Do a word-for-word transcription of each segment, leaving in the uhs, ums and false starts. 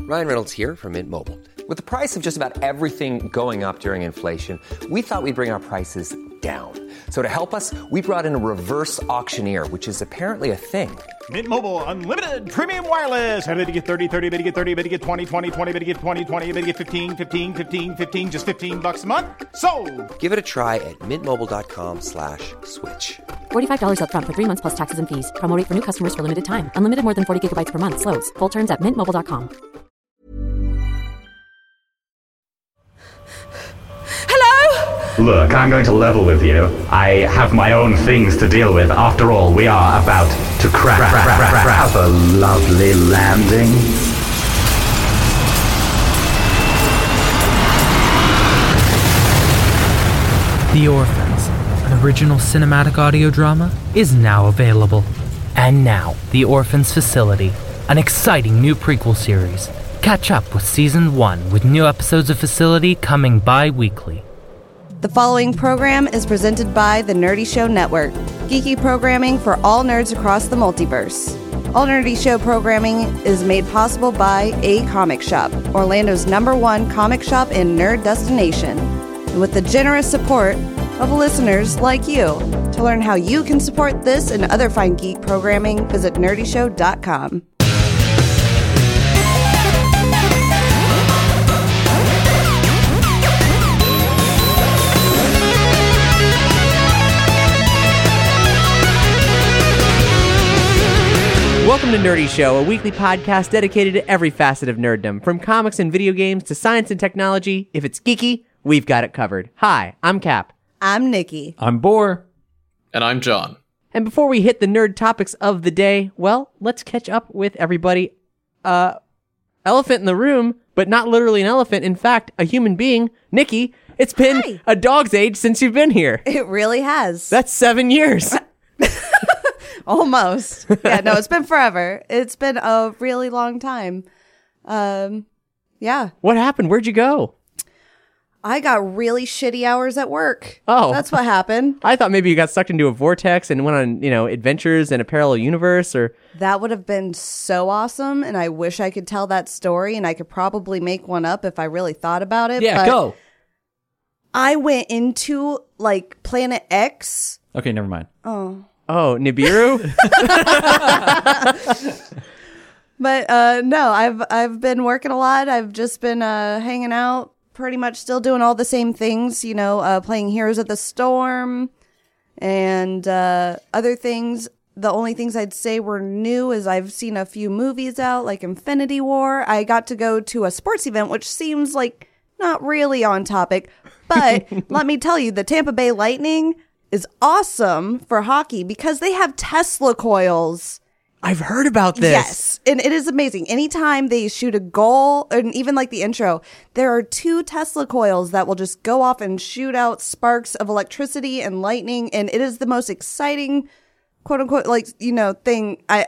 Ryan Reynolds here from Mint Mobile. With the price of just about everything going up during inflation, we thought we'd bring our prices down. So to help us, we brought in a reverse auctioneer, which is apparently a thing. Mint Mobile Unlimited Premium Wireless. How to get thirty, thirty, how to get thirty, how to get twenty, twenty, twenty, how to get twenty, twenty, how to get fifteen, fifteen, fifteen, fifteen, just fifteen bucks a month? Sold! Give it a try at mintmobile.com slash switch. forty-five dollars up front for three months plus taxes and fees. Promo rate for new customers for limited time. Unlimited more than forty gigabytes per month. Slows full terms at mint mobile dot com. Hello? Look, I'm going to level with you. I have my own things to deal with. After all, we are about to crash have a lovely landing. The Orphans, an original cinematic audio drama, is now available. And now, The Orphans Facility, an exciting new prequel series. Catch up with Season one with new episodes of Facility coming bi-weekly. The following program is presented by the Nerdy Show Network, geeky programming for all nerds across the multiverse. All Nerdy Show programming is made possible by A Comic Shop, Orlando's number one comic shop and nerd destination, and with the generous support of listeners like you. To learn how you can support this and other fine geek programming, visit nerdy show dot com. Welcome to Nerdy Show, a weekly podcast dedicated to every facet of nerddom, from comics and video games to science and technology. If it's geeky, we've got it covered. Hi, I'm Cap. I'm Nikki. I'm Boar. And I'm John. And before we hit the nerd topics of the day, well, let's catch up with everybody. Uh, elephant in the room, but not literally an elephant. In fact, a human being. Nikki, it's been Hi. a dog's age since you've been here. It really has. That's seven years. Almost. Yeah, no, it's been forever. It's been a really long time. Um, yeah. What happened? Where'd you go? I got really shitty hours at work. Oh. That's what happened. I thought maybe you got sucked into a vortex and went on, you know, adventures in a parallel universe, or... That would have been so awesome, and I wish I could tell that story, and I could probably make one up if I really thought about it. Yeah, but go. I went into, like, Planet X. Okay, never mind. Oh. Oh, Nibiru? But uh, no, I've I've been working a lot. I've just been uh, hanging out, pretty much still doing all the same things, you know, uh, playing Heroes of the Storm and uh, other things. The only things I'd say were new is I've seen a few movies out, like Infinity War. I got to go to a sports event, which seems like not really on topic. But let me tell you, the Tampa Bay Lightning is awesome for hockey because they have Tesla coils. I've heard about this. Yes, and it is amazing. Anytime they shoot a goal, and even like the intro, there are two Tesla coils that will just go off and shoot out sparks of electricity and lightning, and it is the most exciting, quote unquote, like, you know, thing. I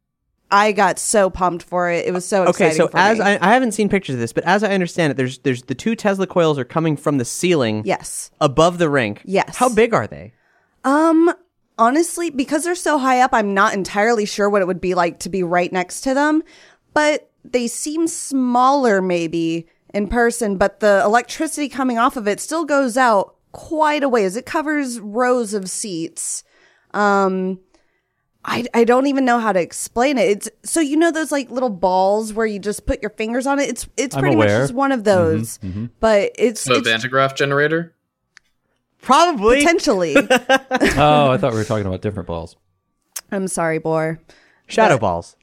I got so pumped for it. It was so exciting. Okay, so for as me. I, I haven't seen pictures of this, but as I understand it, there's there's the two Tesla coils are coming from the ceiling. Yes. Above the rink. Yes. How big are they? Um, honestly, because they're so high up, I'm not entirely sure what it would be like to be right next to them, but they seem smaller maybe in person, but the electricity coming off of it still goes out quite a ways. It covers rows of seats. Um, I, I don't even know how to explain it. It's so, you know, those like little balls where you just put your fingers on it. It's, it's I'm pretty aware. much just one of those, Mm-hmm, mm-hmm. but it's, So a it's Vantagraph generator? Probably. potentially. Oh, I thought we were talking about different balls. I'm sorry, Boar. Shadow But- balls.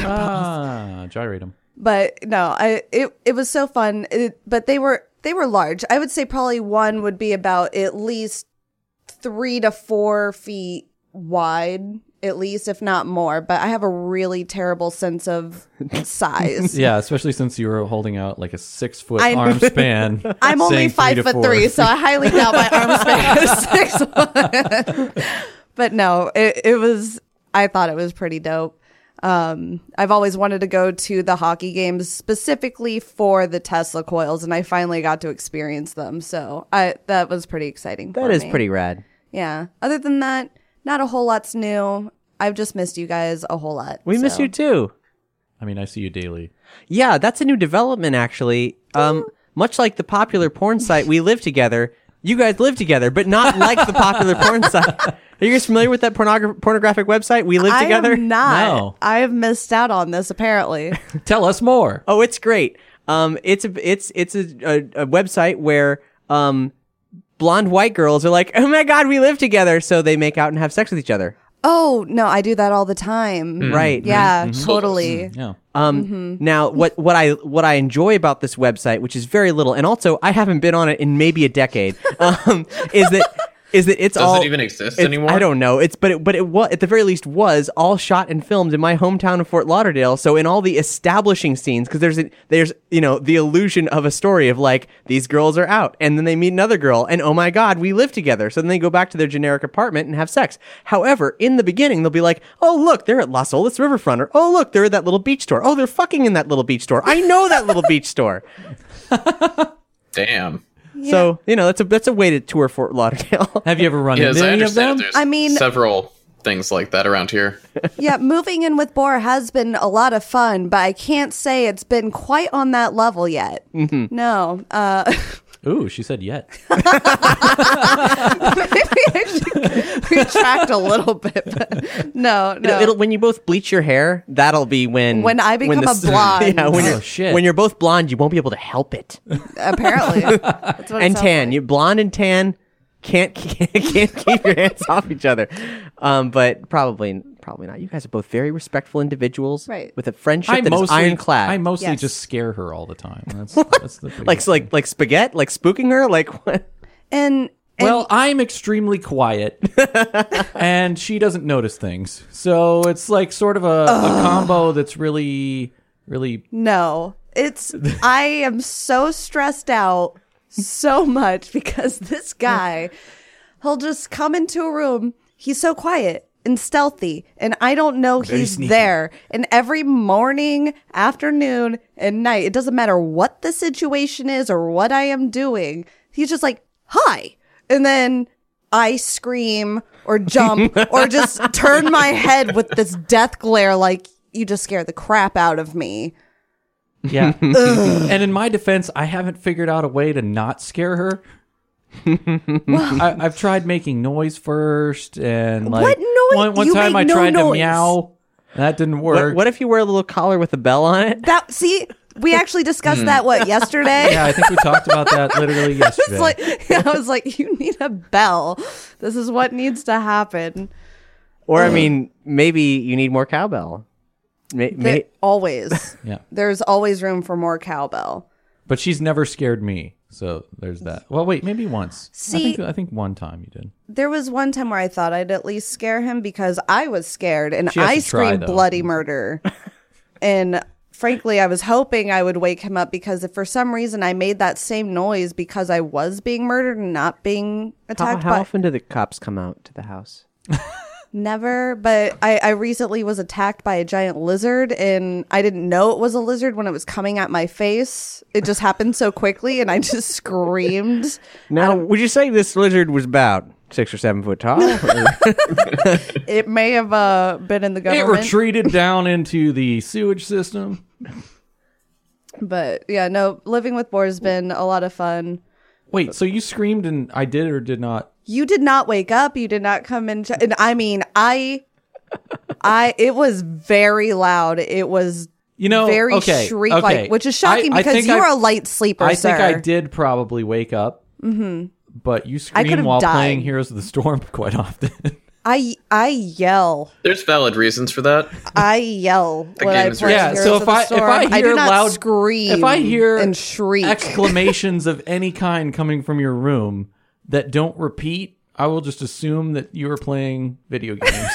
Ah, gyrate them. But no, I it it was so fun. It, but they were they were large. I would say probably one would be about at least three to four feet wide, at least, if not more. But I have a really terrible sense of size. Yeah, especially since you were holding out like a six foot I'm- arm span. I'm only saying five three to foot four. three, so I highly doubt my arm span is six foot. But no, it, it was. I thought it was pretty dope. Um, I've always wanted to go to the hockey games specifically for the Tesla coils, and I finally got to experience them. So I that was pretty exciting. That for is me. pretty rad. Yeah. Other than that, not a whole lot's new. I've just missed you guys a whole lot. We miss so. you too. I mean, I see you daily. Yeah, that's a new development, actually. Um, much like the popular porn site We Live Together, you guys live together, but not like the popular porn site. Are you guys familiar with that pornogra- pornographic website, We Live I Together? am not. No. I have missed out on this, apparently. Tell us more. Oh, it's great. Um, it's a it's it's a, a, a website where um, blonde white girls are like, oh my god, we live together, so they make out and have sex with each other. Oh, no, I do that all the time. Right. Yeah, Mm-hmm. totally. Yeah. Um, Mm-hmm. Now, what what I what I enjoy about this website, which is very little, and also I haven't been on it in maybe a decade, um, is that is that it's Does all it even exist it's- anymore? I don't know. It's but it, but it was at the very least was all shot and filmed in my hometown of Fort Lauderdale. So in all the establishing scenes, because there's a, there's you know the illusion of a story of like these girls are out and then they meet another girl and oh my god we live together. So then they go back to their generic apartment and have sex. However, in the beginning they'll be like, oh look, they're at Las Olas Riverfront, or oh look, they're at that little beach store. Oh, they're fucking in that little beach store. I know that little beach store. Damn. So you know that's a that's a way to tour Fort Lauderdale. Have you ever run Yeah, as into I any of understand them? it, there's I mean- several things like that around here. Yeah, moving in with Boar has been a lot of fun, but I can't say it's been quite on that level yet. Mm-hmm. No. Uh, Ooh, she said yet. maybe I should retract a little bit, but no, no. It'll, it'll, when you both bleach your hair, that'll be when When I become the a s- blonde. Yeah, when Oh, you're shit. when you're both blonde, you won't be able to help it. Apparently. That's what it And sounds tan, like. you blonde and tan can't can't, can't keep your hands off each other. Um, but probably probably not. You guys are both very respectful individuals, Right. With a friendship I that is mostly, ironclad. I mostly Yes. just scare her all the time. That's, that's the like biggest like like spaghetti, like spooking her, like what? And, and Well, I'm extremely quiet, and she doesn't notice things. So it's like sort of a, a combo that's really, really. no, it's, I am so stressed out so much because this guy, he'll just come into a room. He's so quiet and stealthy, and I don't know he's there. And every morning, afternoon, and night, it doesn't matter what the situation is or what I am doing. He's just like, hi. And then I scream or jump or just turn my head with this death glare like you just scared the crap out of me. Yeah. And in my defense, I haven't figured out a way to not scare her. I, I've tried making noise first, and like What noise? one, one You time make I no tried noise. to meow. That didn't work. What, what if you wear a little collar with a bell on it? That see, we actually discussed that what yesterday. Yeah, I think we talked about that literally yesterday. It's like I was like, you need a bell. This is what needs to happen. Or I mean, maybe you need more cowbell. May, may, There- always, Yeah. there's always room for more cowbell. But she's never scared me. So there's that. Well, wait, maybe once. See- I think, I think one time you did. There was one time where I thought I'd at least scare him because I was scared and She has I to try, screamed though. bloody murder. And frankly, I was hoping I would wake him up because if for some reason I made that same noise because I was being murdered and not being how, attacked how by often do the cops come out to the house? Never, but I, I recently was attacked by a giant lizard and I didn't know it was a lizard when it was coming at my face. It just happened so quickly and I just screamed. Now, would you say this lizard was about six or seven foot tall? It may have uh, been in the It government. retreated down into the sewage system. But yeah, no, living with Boar has been a lot of fun. Wait, so you screamed and I did or did not? You did not wake up. You did not come in. And I mean, I, I, it was very loud. It was You know, very okay, shriek okay. like, which is shocking I- I because think you I- are a light sleeper, I sir. think I did probably wake up. Mm-hmm. But you I scream could've while died. playing Heroes of the Storm quite often. I, I yell. There's valid reasons for that. I yell The when I game is play really- Yeah, Heroes so of if the I if Storm. I hear do not loud scream, if I hear and shriek, exclamations of any kind coming from your room that don't repeat, I will just assume that you are playing video games.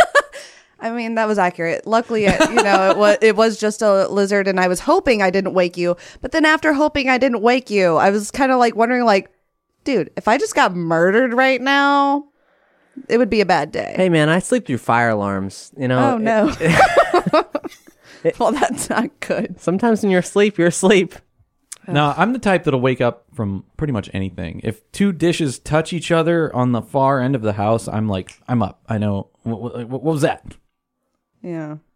I mean that was accurate. Luckily, it, you know, it was it was just a lizard, and I was hoping I didn't wake you. But then after hoping I didn't wake you, I was kind of like wondering, like, dude, if I just got murdered right now, it would be a bad day. Hey, man, I sleep through fire alarms. You know. oh no. Well, that's not good. Sometimes when you're asleep, you're asleep. No, I'm the type that'll wake up from pretty much anything. If two dishes touch each other on the far end of the house, I'm like, I'm up. I know. What, what, what was that? Yeah.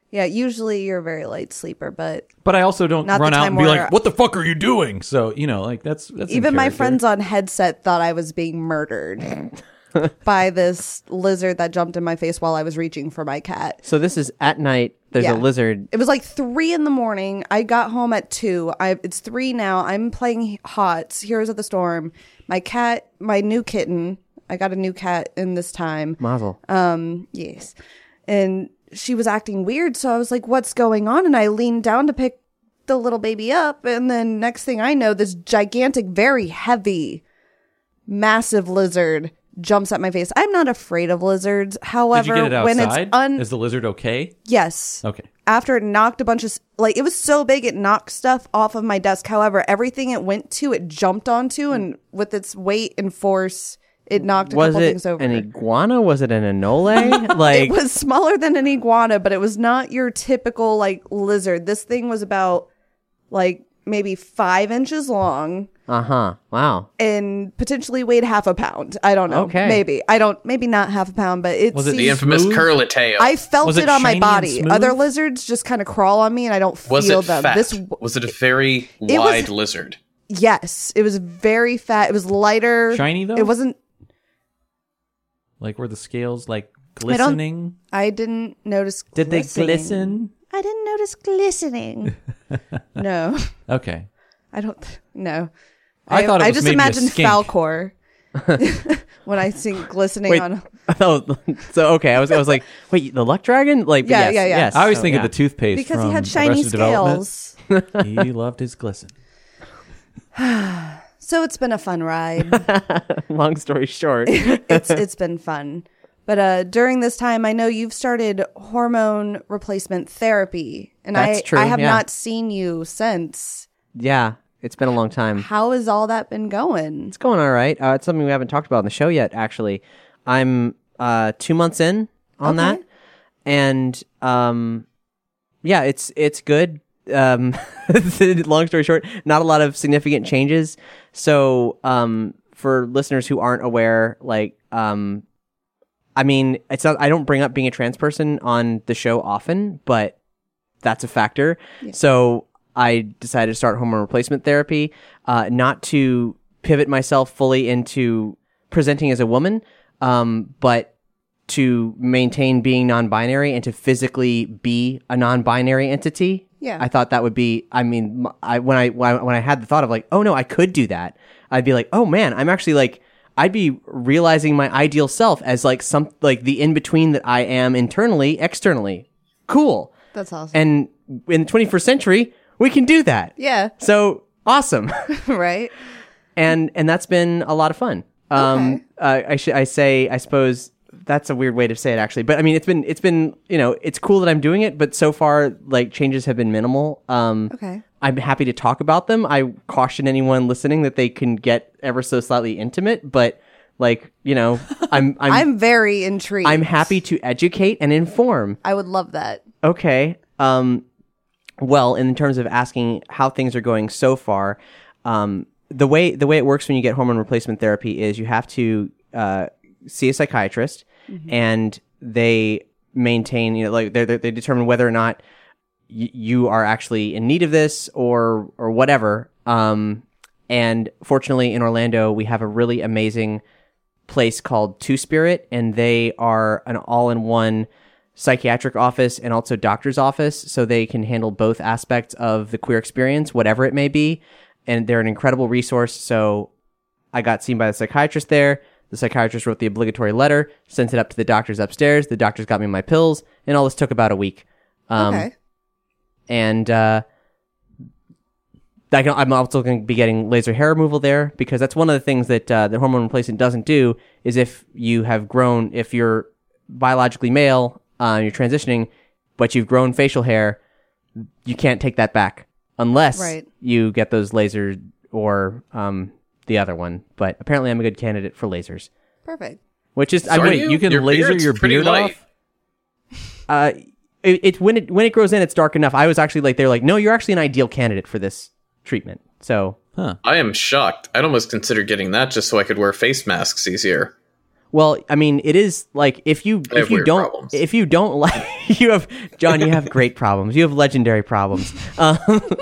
Yeah, usually you're a very light sleeper, but But I also don't Not the run out time and be where- like, "What the fuck are you doing?" So you know, like that's that's in even my character. friends on headset thought I was being murdered by this lizard that jumped in my face while I was reaching for my cat. So this is at night. There's Yeah. a lizard. It was like three in the morning. I got home at two. I it's three now. I'm playing HOTS, Heroes of the Storm. My cat, my new kitten. I got a new cat in this time. Mazel. Um, yes. And she was acting weird, so I was like, what's going on? And I leaned down to pick the little baby up, and then next thing I know, this gigantic, very heavy, massive lizard jumps at my face. I'm not afraid of lizards. However, Did you get it when outside? it's un Is the lizard okay? yes. Okay. After it knocked a bunch of, like, it was so big, it knocked stuff off of my desk. However, everything it went to, it jumped onto, and with its weight and force, it knocked a Was couple it things over. an iguana? Was it an anole? Like It was smaller than an iguana, but it was not your typical, like, lizard. This thing was about, like, maybe five inches long uh huh. Wow. and potentially weighed half a pound. I don't know. Okay. Maybe. I don't, maybe not half a pound, but it Was it seemed- The infamous Smooth? curly tail. I felt Was it, it on my shiny and body. smooth? Other lizards just kind of crawl on me and I don't was feel it them. fat? This Was it a very It was- wide lizard? Yes, it was very fat. It was lighter. Shiny, though? It wasn't. Like were the scales like I don't- glistening? I didn't notice. Did they glistening. glisten? I didn't notice glistening. No, Okay. I don't. No, I thought it I was just maybe a imagined skink. Falcor when I see glistening Wait. on. Oh, so okay. I was I was like, wait, the luck dragon? Like, Yeah, yes, yeah, yeah. yes. I always So, think yeah. of the toothpaste Because he from had shiny Arrested Development. scales. He loved his glisten. So it's been a fun ride. Long story short, it's it's been fun. But uh, during this time, I know you've started hormone replacement therapy, and That's I true, I have yeah. not seen you since. yeah, it's been a long time. How has all that been going? It's going all right. Uh, it's something we haven't talked about on the show yet. Actually, I'm uh, two months in on Okay. that, and um, yeah, it's it's good. Um, long story short, not a lot of significant changes. So, um, for listeners who aren't aware, like, um, I mean, it's not. I don't bring up being a trans person on the show often, but that's a factor. So I decided to start hormone replacement therapy, uh, not to pivot myself fully into presenting as a woman, um, but to maintain being non-binary and to physically be a non-binary entity. Yeah. I thought that would be, I mean, m- I, when I, when I, when I had the thought of like, oh no, I could do that. I'd be like, oh man, I'm actually like, I'd be realizing my ideal self as like some, like the in-between that I am internally, externally. Cool. That's awesome. And in the twenty-first century, we can do that. Yeah. So awesome. Right. and, and that's been a lot of fun. Um, uh, I should, I say, I suppose that's a weird way to say it actually, but I mean, it's been, it's been, you know, it's cool that I'm doing it, but so far, like changes have been minimal. Um, Okay. I'm happy to talk about them. I caution anyone listening that they can get ever so slightly intimate, but like, you know, I'm, I'm, I'm very intrigued. I'm happy to educate and inform. I would love that. Okay. Um, well, in terms of asking how things are going so far, um, the way the way it works when you get hormone replacement therapy is you have to uh, see a psychiatrist, and they maintain, you know, like they they determine whether or not y- you are actually in need of this or or whatever. Um, and fortunately, in Orlando, we have a really amazing place called Two Spirit, and they are an all-in-one psychiatric office and also doctor's office, so they can handle both aspects of the queer experience, whatever it may be. And they're an incredible resource. So I got seen by the psychiatrist there. The psychiatrist wrote the obligatory letter, sent it up to the doctors upstairs. The doctors got me my pills, and all this took about a week. Um, Okay. And uh, I can, I'm also going to be getting laser hair removal there, because that's one of the things that uh, the hormone replacement doesn't do. Is if you have grown, if you're biologically male, uh, you're transitioning, but you've grown facial hair, you can't take that back unless Right. you get those lasers or um, the other one. But apparently, I'm a good candidate for lasers, Perfect. which is I So are wait. you? You can Your laser beard's your pretty beard light. off. Uh, it, it when it when it grows in, it's dark enough. I was actually like, they're like, no, you're actually an ideal candidate for this treatment. So Huh. I am shocked. I'd almost consider getting that just so I could wear face masks easier. Well, I mean, it is like if you I have if you weird don't problems. if you don't like you have John, you have great problems. You have legendary problems. Um,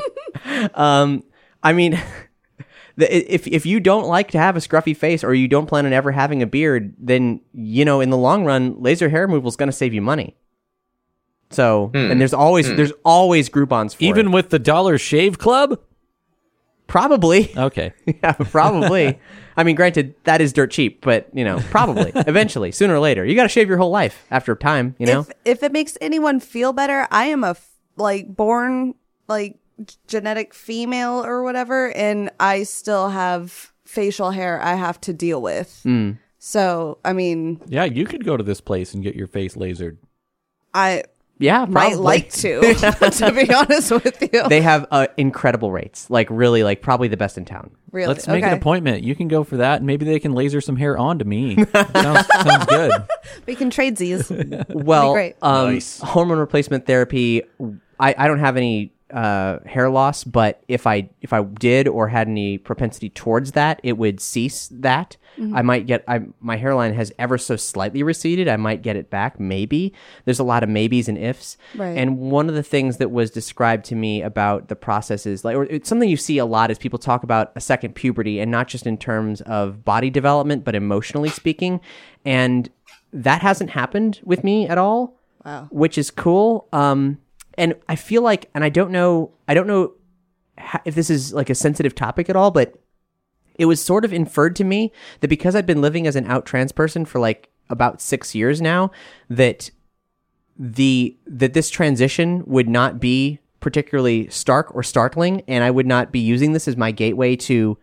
um I mean, the, if if you don't like to have a scruffy face or you don't plan on ever having a beard, then you know in the long run, laser hair removal is going to save you money. So, Hmm. and there's always Hmm. there's always Groupons for Even it. with the Dollar Shave Club? Probably. Okay. Yeah, probably. I mean, granted, that is dirt cheap, but, you know, probably. Eventually, sooner or later. You got to shave your whole life after time, you know? If if it makes anyone feel better, I am a f- like born like g- genetic female or whatever, and I still have facial hair I have to deal with. Mm. So, I mean, Yeah, you could go to this place and get your face lasered. I Yeah, might probably. like to, to be honest with you. They have uh, incredible rates. Like, really, like, probably the best in town. Really? Let's make an Okay. appointment. You can go for that, and maybe they can laser some hair onto me. sounds, sounds good. We can trade these. Well, great. um, Nice. hormone replacement therapy, I, I don't have any uh, hair loss, but if I if I did or had any propensity towards that, it would cease that. Mm-hmm. I might get I my hairline has ever so slightly receded. I might get it back, maybe. There's a lot of maybes and ifs. Right. And one of the things that was described to me about the process is like, or it's something you see a lot is people talk about a second puberty, and not just in terms of body development, but emotionally speaking. And that hasn't happened with me at all. Wow. Which is cool. Um, and I feel like, and I don't know, I don't know ha- if this is like a sensitive topic at all, but it was sort of inferred to me that because I've been living as an out trans person for like about six years now, that the that this transition would not be particularly stark or startling, and I would not be using this as my gateway to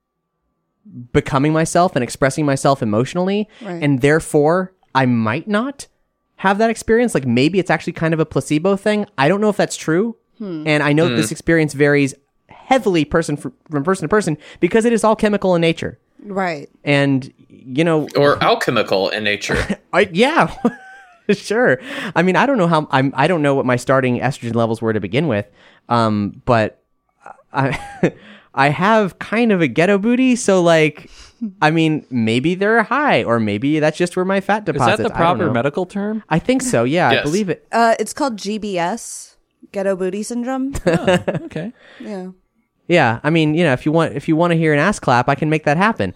becoming myself and expressing myself emotionally, Right. and therefore I might not have that experience. Like maybe it's actually kind of a placebo thing. I don't know if that's true, and I know that this experience varies heavily person fr- from person to person because it is all chemical in nature. Right. And you know, Or alchemical in nature. I, yeah, sure. I mean, I don't know how I'm. I don't know what my starting estrogen levels were to begin with, um, but I, I have kind of a ghetto booty. So, like, I mean, maybe they're high, or maybe that's just where my fat Is deposits. that the I don't proper know. medical term? I think so. Yeah, I Yes. believe it. Uh, it's called G B S, ghetto booty syndrome. Okay. Yeah. Yeah, I mean, you know, if you want, if you want to hear an ass clap, I can make that happen.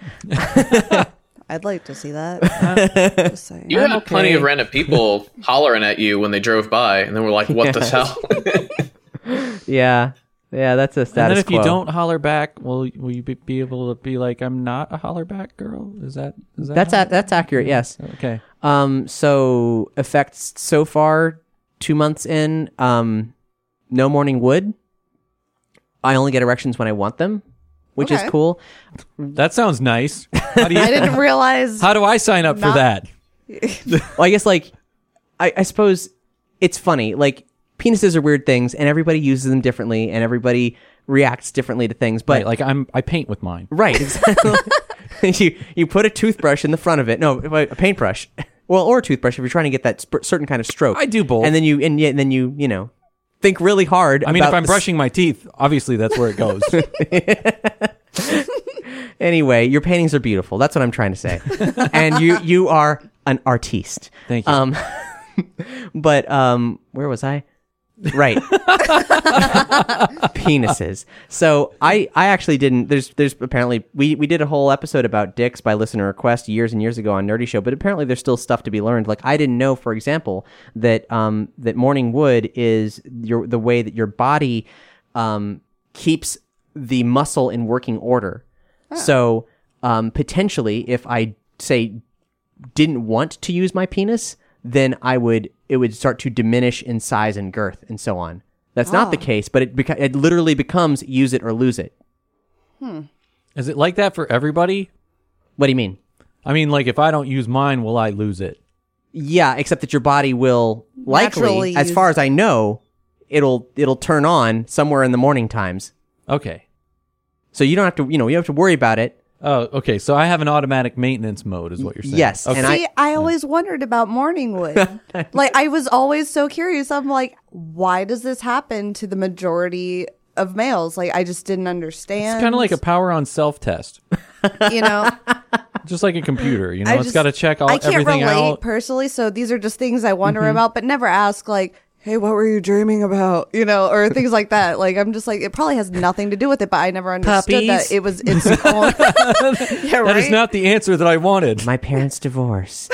I'd like to see that. Just saying. You I'm had plenty okay. of random people hollering at you when they drove by, and then we're like, what the hell? Yeah, yeah, that's a status And then if quo. you don't holler back, will will you be, be able to be like, I'm not a holler back girl? Is that is that that's how- a, that's accurate. Yes. okay? Um, so effects so far, two months in, um, no morning wood. I only get erections when I want them, which Okay. is cool. That sounds nice. How do you? I didn't realize. How do I sign up for Not- that? Well, I guess like, I, I suppose it's funny. Like penises are weird things, and everybody uses them differently, and everybody reacts differently to things. But Right, like I'm, I paint with mine. right, exactly. you you put a toothbrush in the front of it. No, a paintbrush. Well, or a toothbrush if you're trying to get that sp- certain kind of stroke. I do both. And then you and, yeah, and then you you know think really hard. I mean, if about I'm the s- brushing my teeth, obviously that's where it goes. Anyway, your paintings are beautiful. That's what I'm trying to say. And you you are an artiste. Thank you. Um, but um, where was I? Right. Penises. So I I actually didn't. There's there's apparently we we did a whole episode about dicks by listener request years and years ago on Nerdy Show. But apparently there's still stuff to be learned. Like I didn't know, for example, that um that morning wood is your the way that your body um keeps the muscle in working order. So um potentially if I say didn't want to use my penis, then I would it would start to diminish in size and girth and so on. That's not the case, but it beca- it literally becomes use it or lose it. Is it like that for everybody? What do you mean? I mean, like if I don't use mine, will I lose it? Yeah, except that your body will likely, Naturally as use- far as I know, it'll it'll turn on somewhere in the morning times. Okay. So you don't have to, you know, you don't have to worry about it. Oh, okay. So I have an automatic maintenance mode, is what you're saying? Yes, Okay. and I- See, I always wondered about morning wood. Like, I was always so curious. I'm like, why does this happen to the majority of males? Like, I just didn't understand. It's kind of like a power on self test. you know. Just like a computer, you know, I it's just- got to check all I can't everything relate out. personally, so these are just things I wonder Mm-hmm. about, but never ask like, "Hey, what were you dreaming about?" You know, or things like that. Like, I'm just like, it probably has nothing to do with it, but I never understood Puppies? that it was its own. yeah, right. That is not the answer that I wanted. My parents' divorce.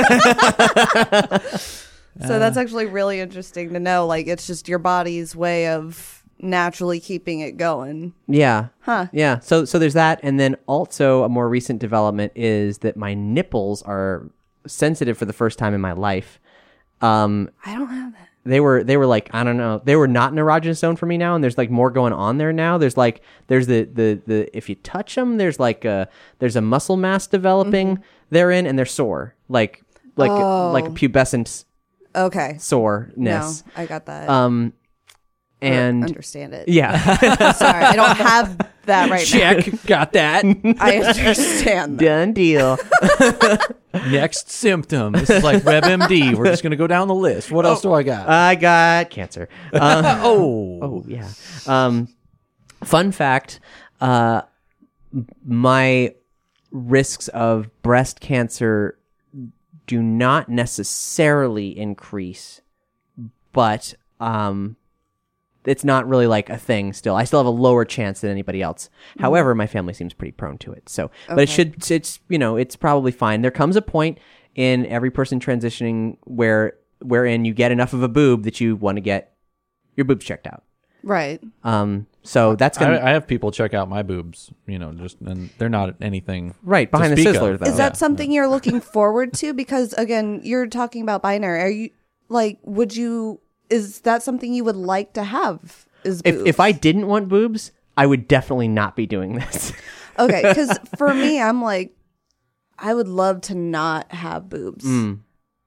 So that's actually really interesting to know. Like, it's just your body's way of naturally keeping it going. Yeah. Huh. Yeah. So so there's that, and then also a more recent development is that my nipples are sensitive for the first time in my life. Um, I don't have that. they were they were like I don't know they were not an erogenous zone for me now, and there's like more going on there now. There's like there's the the the if you touch them, there's like a there's a muscle mass developing Mm-hmm. therein, and they're sore like like Oh. like a pubescent Okay. soreness. No, I got that. Um, Or and understand it. yeah. Sorry, I don't have that right Check, got that. now. I understand that. Done deal. Next symptom. This is like WebMD. We're just going to go down the list. What else do I got? I got cancer. Um, oh. Oh yeah. Um, fun fact: uh, my risks of breast cancer do not necessarily increase, but um, it's not really like a thing. Still, I still have a lower chance than anybody else. However, my family seems pretty prone to it. So, but it should. It's you know, it's probably fine. There comes a point in every person transitioning where wherein you get enough of a boob that you want to get your boobs checked out. Right. Um, so that's gonna I, I have people check out my boobs, you know, just and they're not anything right behind to the speak sizzler of. though. Is that something you're looking forward to? Because again, you're talking about binary. Are you like, would you, is that something you would like to have? Is if boobs? if I didn't want boobs, I would definitely not be doing this. Okay, because for me, I'm like, I would love to not have boobs. Mm.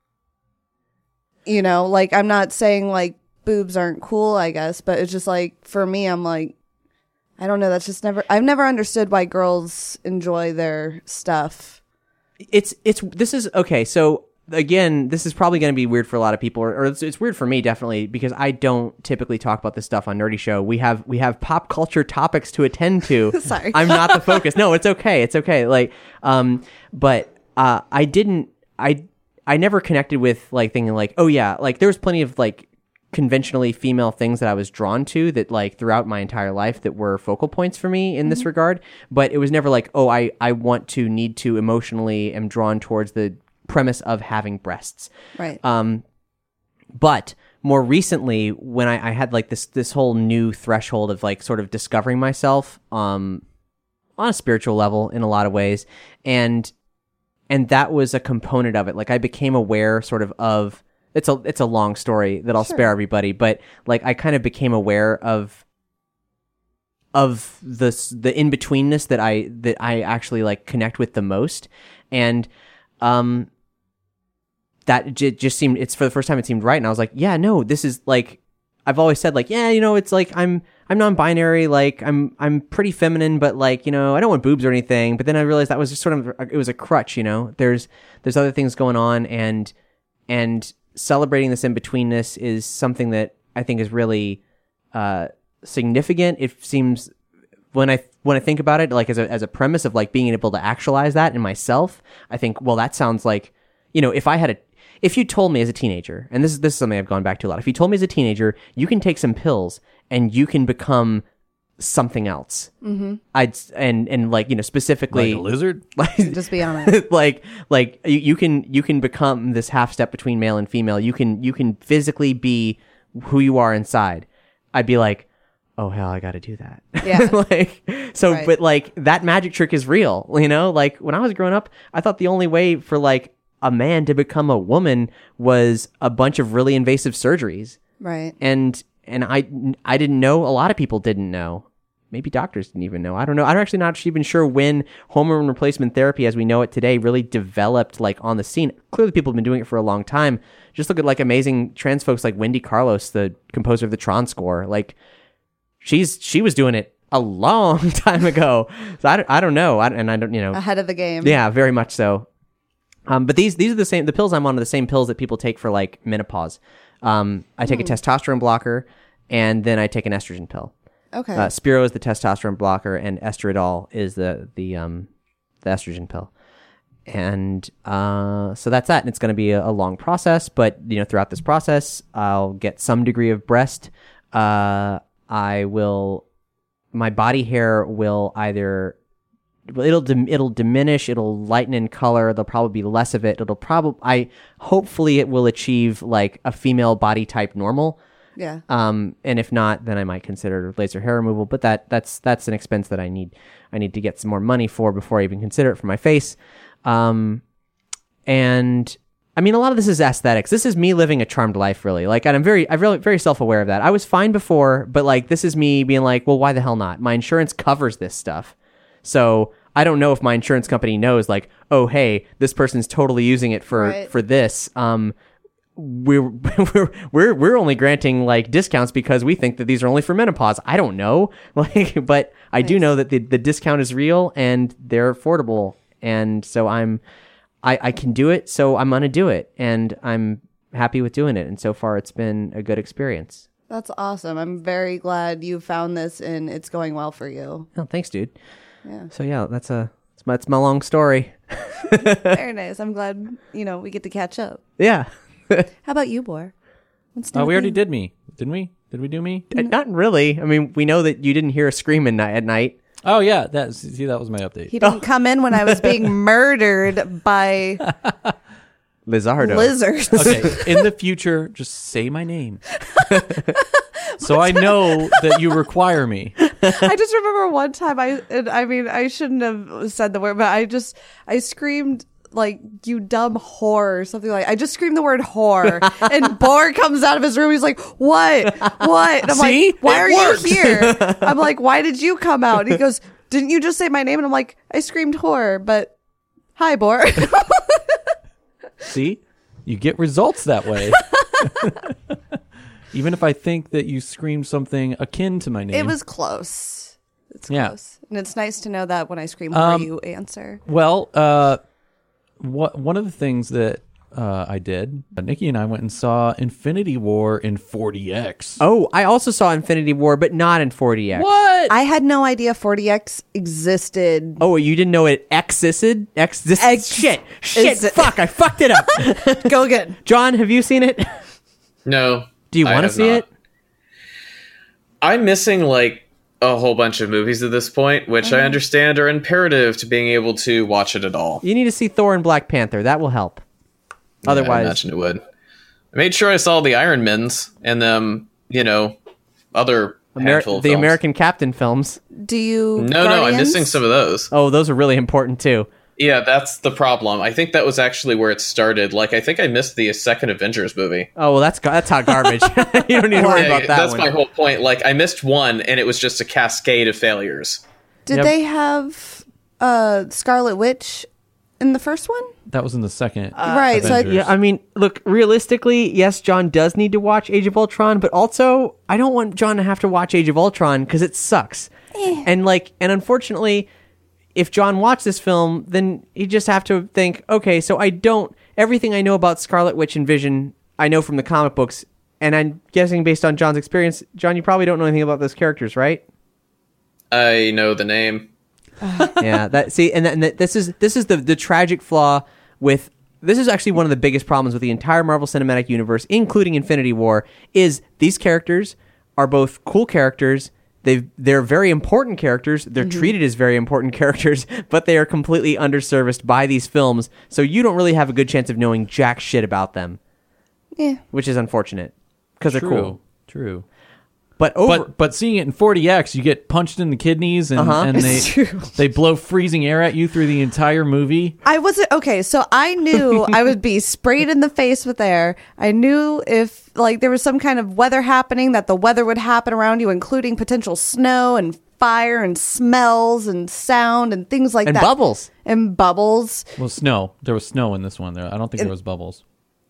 You know, like, I'm not saying like boobs aren't cool, I guess, but it's just like, for me, I'm like, I don't know. That's just never, I've never understood why girls enjoy their stuff. It's it's this is okay. So again, this is probably going to be weird for a lot of people, or, or it's, it's weird for me definitely because I don't typically talk about this stuff on Nerdy Show. We have we have pop culture topics to attend to. Sorry. I'm not the focus. No, it's okay. It's okay. Like, um, but uh, I didn't. I I never connected with like thinking like, oh yeah, like there was plenty of like conventionally female things that I was drawn to that like throughout my entire life that were focal points for me in this regard. But it was never like, oh, I, I want to need to emotionally am drawn towards the premise of having breasts. Right. Um, but more recently when I, I had like this, this whole new threshold of like sort of discovering myself, um, on a spiritual level in a lot of ways. And, and that was a component of it. Like I became aware sort of of, It's a it's a long story that I'll Sure. spare everybody, but like I kind of became aware of of the the in betweenness that I that I actually like connect with the most, and um that j- just seemed it's for the first time it seemed right, and I was like, yeah, no, this is like I've always said like yeah, you know, it's like I'm I'm non-binary, like I'm I'm pretty feminine, but like you know I don't want boobs or anything, but then I realized that was just sort of it was a crutch, you know. There's there's other things going on, and and celebrating this in-betweenness is something that I think is really uh, significant. It seems when I when I think about it, like as a as a premise of like being able to actualize that in myself, I think, well, that sounds like, you know, if I had a if you told me as a teenager, and this is this is something I've gone back to a lot. If you told me as a teenager, you can take some pills and you can become something else. Mm-hmm. I'd and and like you know specifically Like a lizard? like Just be honest. like like you, you can you can become this half step between male and female. You can you can physically be who you are inside. I'd be like, oh hell, I got to do that. Yeah. like so, Right. but like that magic trick is real. You know, like when I was growing up, I thought the only way for like a man to become a woman was a bunch of really invasive surgeries, Right. and and I I didn't know. A lot of people didn't know. Maybe doctors didn't even know. I don't know. I'm actually not even sure when hormone replacement therapy, as we know it today, really developed like on the scene. Clearly, people have been doing it for a long time. Just look at like amazing trans folks like Wendy Carlos, the composer of the Tron score. Like she's she was doing it a long time ago. So I don't, I don't know. I, and I don't, you know. Ahead of the game. Yeah, very much so. Um, but these these are the same. The pills I'm on are the same pills that people take for like menopause. Um, I take a testosterone blocker, and then I take an estrogen pill. Okay. Uh, Spiro is the testosterone blocker, and Estriadol is the the um the estrogen pill. and uh, so that's that. And it's going to be a, a long process, but you know, throughout this process, I'll get some degree of breast. Uh, I will, my body hair will either, it'll dim, it'll diminish, it'll lighten in color. There'll probably be less of it. It'll probably, I hopefully it will achieve like a female body type normal. Yeah. Um, and if not, then I might consider laser hair removal. But that that's that's an expense that I need. I need to get some more money for before I even consider it for my face. Um, and I mean, a lot of this is aesthetics. This is me living a charmed life, really. Like, and I'm very, I'm really very self aware of that. I was fine before, but like, this is me being like, well, why the hell not? My insurance covers this stuff, so I don't know if my insurance company knows, like, oh, hey, this person's totally using it for Right. for this. Um. We're, we're we're we're only granting like discounts because we think that these are only for menopause. I don't know, like, but I nice. do know that the, the discount is real and they're affordable, and so I'm I, I can do it, so I'm gonna do it, and I'm happy with doing it. And so far, it's been a good experience. That's awesome. I'm very glad you found this and it's going well for you. Oh, thanks, dude. Yeah. So yeah, that's a that's my, that's my long story. Very nice. I'm glad you know we get to catch up. Yeah. How about you, Bor? Oh, we already did me, didn't we? Did we do me? Uh, Not really. I mean, we know that you didn't hear a scream at night. At night. Oh yeah, that see that was my update. He didn't oh. come in when I was being murdered by Lizardo lizards. Okay, in the future, just say my name, so I know that you require me. I just remember one time I, and I mean, I shouldn't have said the word, but I just I screamed. Like, you dumb whore or something like I just screamed the word whore and Bor comes out of his room. He's like, what? What? And I'm See? like, why It are works. you here? I'm like, why did you come out? And he goes, didn't you just say my name? And I'm like, I screamed whore, but hi, Bor. See? You get results that way. Even if I think that you screamed something akin to my name. It was close. It's yeah. close. And it's nice to know that when I scream Um, whore, you answer. Well, uh, what one of the things that uh, I did, uh, Nikki and I went and saw Infinity War in forty X. Oh, I also saw Infinity War, but not in forty X. What? I had no idea forty X existed. Oh, you didn't know it existed? Existed? Ex- shit. Shit. is it- Fuck, I fucked it up. Go again. John, have you seen it? No. Do you I want to have see not. it? I'm missing like a whole bunch of movies at this point, which I understand are imperative to being able to watch it at all. You need to see Thor and Black Panther. That will help. Yeah, Otherwise, I imagine it would. I made sure I saw the Iron Mans and them, you know, other Amer- handful of the films. American Captain films. Do you? No, no, I'm Guardians? missing some of those. Oh, those are really important too. Yeah, that's the problem. I think that was actually where it started. Like, I think I missed the second Avengers movie. Oh, well, that's ga- that's hot garbage. You don't need to worry Yeah, about that that's one. my whole point. Like, I missed one, and it was just a cascade of failures. Did Yep. they have uh, Scarlet Witch in the first one? That was in the second. Right, so I- Avengers. Yeah, I mean, look, realistically, yes, John does need to watch Age of Ultron, but also, I don't want John to have to watch Age of Ultron because it sucks. And like, and unfortunately, if John watched this film, then he'd just have to think, okay, so I don't, everything I know about Scarlet Witch and Vision, I know from the comic books, and I'm guessing based on John's experience, John, you probably don't know anything about those characters, right? I know the name. Yeah, that see, and, that, and that, this is this is the the tragic flaw with this is actually one of the biggest problems with the entire Marvel Cinematic Universe, including Infinity War, is these characters are both cool characters. They they're very important characters. They're Mm-hmm. treated as very important characters, but they are completely underserviced by these films. So you don't really have a good chance of knowing jack shit about them, Yeah. which is unfortunate because they're True. cool. True. But over, But but seeing it in forty X, you get punched in the kidneys and, Uh-huh. and they It's true. they blow freezing air at you through the entire movie. I wasn't okay, so I knew I would be sprayed in the face with air. I knew if like there was some kind of weather happening that the weather would happen around you, including potential snow and fire and smells and sound and things like and that. bubbles. And bubbles. Well, snow. There was snow in this one. There, I don't think there was bubbles.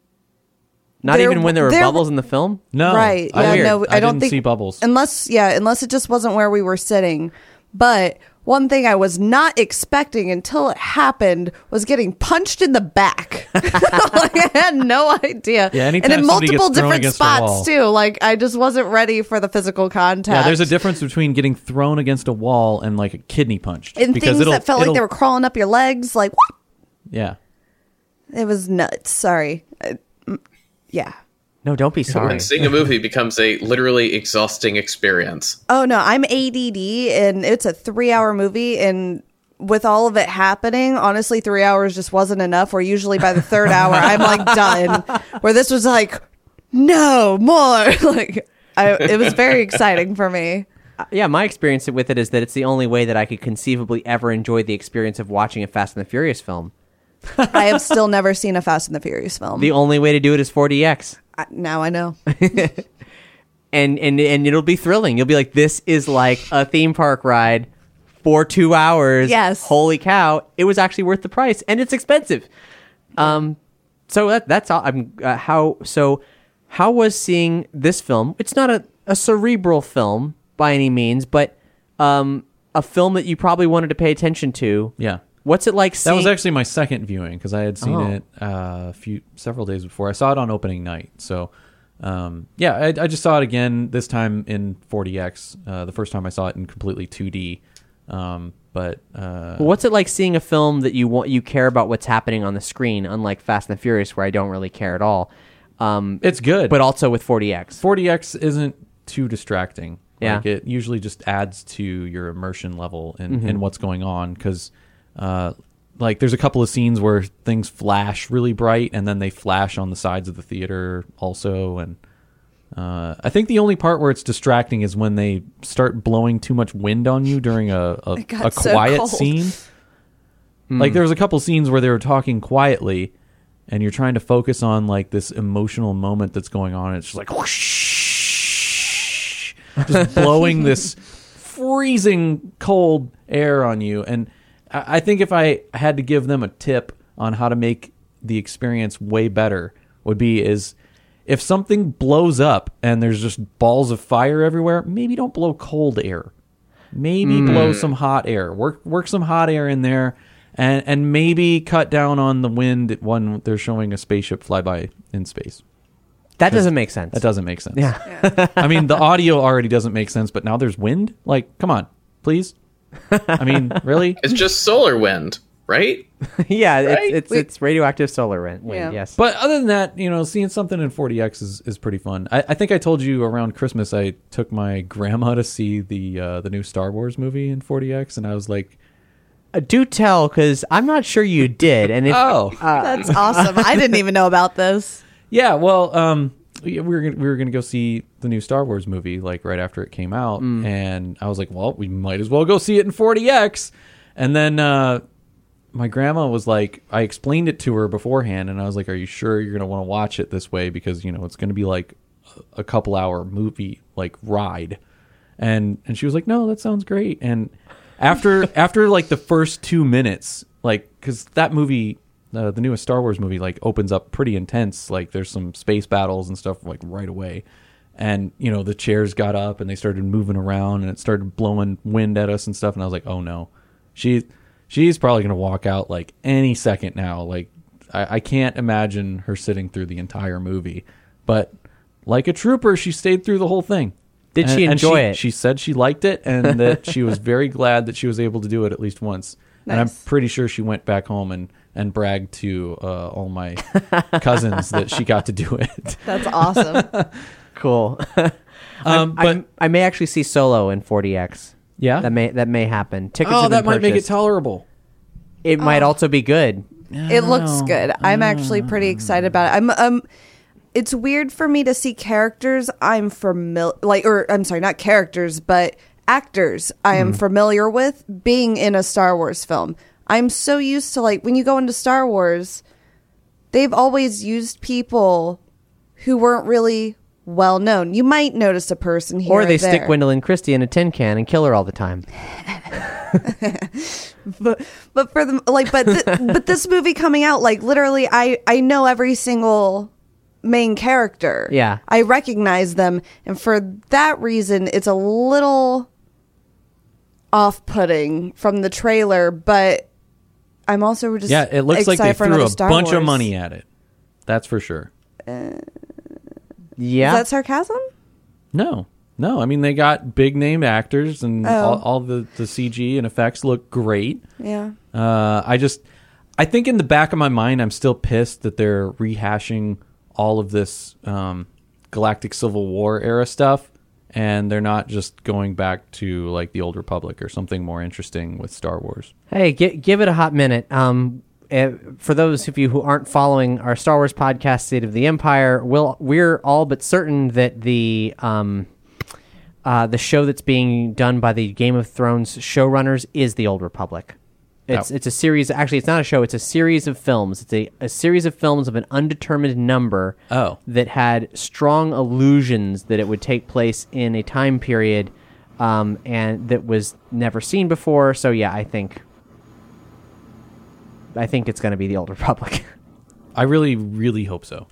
Not There- even when there were there- bubbles in the film. No, Right. I, Yeah, weird. no, I, I don't didn't think see bubbles. Unless yeah, unless it just wasn't where we were sitting. But one thing I was not expecting until it happened was getting punched in the back. Like, I had no idea. Yeah, anytime and in somebody multiple gets thrown different against a wall. spots too. Like I just wasn't ready for the physical contact. Yeah, there's a difference between getting thrown against a wall and like a kidney punched. And because things it'll, that felt like it'll- they were crawling up your legs, like what? Yeah. It was nuts. Sorry. Uh, mm, yeah. No, don't be sorry. When seeing a movie becomes a literally exhausting experience. Oh no, I'm A D D and it's a three hour movie, and with all of it happening, honestly, three hours just wasn't enough. Where usually by the third hour, I'm like done. Where this was like, no more. Like, I, it was very exciting for me. Uh, yeah, my experience with it is that it's the only way that I could conceivably ever enjoy the experience of watching a Fast and the Furious film. I have still never seen a Fast and the Furious film. The only way to do it is four D X. I, now I know. and and and it'll be thrilling. You'll be like, this is like a theme park ride for two hours. Yes. Holy cow! It was actually worth the price, and it's expensive. Um, so that that's all. I'm uh, how so. How was seeing this film? It's not a, a cerebral film by any means, but um, a film that you probably wanted to pay attention to. Yeah. What's it like seeing... That was actually my second viewing because I had seen Oh. it uh, a few several days before. I saw it on opening night. So, um, yeah, I, I just saw it again, this time in four D X. Uh, the first time I saw it in completely two D. Um, but uh, What's it like seeing a film that you want you care about what's happening on the screen, unlike Fast and the Furious, where I don't really care at all? Um, it's good. but also with four D X. four D X isn't too distracting. Yeah. Like, it usually just adds to your immersion level in, Mm-hmm. in what's going on because... Uh, like there's a couple of scenes where things flash really bright and then they flash on the sides of the theater also, and uh, I think the only part where it's distracting is when they start blowing too much wind on you during a a, It got a so quiet cold. scene. Like there was a couple scenes where they were talking quietly and you're trying to focus on like this emotional moment that's going on, and it's just like whoosh, just blowing this freezing cold air on you. And I think if I had to give them a tip on how to make the experience way better, would be is if something blows up and there's just balls of fire everywhere, maybe don't blow cold air. Maybe Mm. blow some hot air. Work work some hot air in there, and and maybe cut down on the wind when they're showing a spaceship fly by in space. That doesn't make sense. That doesn't make sense. Yeah. I mean, the audio already doesn't make sense, but now there's wind? Like, come on, please. I mean, really? It's just solar wind, right? yeah, Right? it's it's, it's radioactive solar wind. Yeah. Yes. But other than that, you know, seeing something in four D X is, is pretty fun. I, I think I told you around Christmas I took my grandma to see the uh, the new Star Wars movie in four D X, and I was like, Uh, do tell, because I'm not sure you did. And if oh, That's awesome. I didn't even know about this. yeah. Well, um, we we were gonna, we were gonna go see the new Star Wars movie like right after it came out, and I was like, well, we might as well go see it in four D X. And then uh, my grandma was like, I explained it to her beforehand, and I was like, are you sure you're gonna want to watch it this way, because you know it's gonna be like a couple hour movie like ride. And and she was like, no, that sounds great. And after after like the first two minutes, like, because that movie, uh, the newest Star Wars movie, like opens up pretty intense. Like there's some space battles and stuff like right away. And you know the chairs got up and they started moving around and it started blowing wind at us and stuff. And I was like, oh no, she she's probably gonna walk out like any second now. Like I, I can't imagine her sitting through the entire movie. But like a trooper, she stayed through the whole thing. Did she And- and enjoy she- it? She said she liked it and that she was very glad that she was able to do it at least once. And I'm Nice. pretty sure she went back home and, and bragged to uh, all my cousins that she got to do it. That's awesome. cool. Um, I, but I may actually see Solo in four D X. yeah, That may that may happen. Tickets oh, have been that might make it purchased. tolerable. It might also be good. It looks good. I'm actually pretty excited about it. I'm um it's weird for me to see characters I'm familiar like or I'm sorry, not characters, but actors I am familiar with being in a Star Wars film. I'm so used to like when you go into Star Wars, they've always used people who weren't really well known. You might notice a person here Or they there. stick Gwendolyn Christie in a tin can and kill her all the time. but but for the like but th- but this movie coming out, like literally I I know every single main character. Yeah. I recognize them, and for that reason it's a little off-putting from the trailer, but I'm also just Yeah, it looks like they excited for threw another a Star bunch of Wars. money at it. That's for sure. Yeah. Is that sarcasm? No, no. I mean, they got big name actors and Oh. all, all the, the C G and effects look great. Yeah. Uh, I just, I think in the back of my mind, I'm still pissed that they're rehashing all of this um, Galactic Civil War era stuff, and they're not just going back to like the Old Republic or something more interesting with Star Wars. Hey, gi- give it a hot minute. Um, uh, for those of you who aren't following our Star Wars podcast, State of the Empire, we'll, we're all but certain that the um, uh, the show that's being done by the Game of Thrones showrunners is the Old Republic. It's Oh. it's a series. Actually, it's not a show. It's a series of films. It's a, a series of films of an undetermined number. Oh. That had strong allusions that it would take place in a time period, um, and that was never seen before. So yeah, I think. I think it's going to be the Old Republic. I really, really hope so.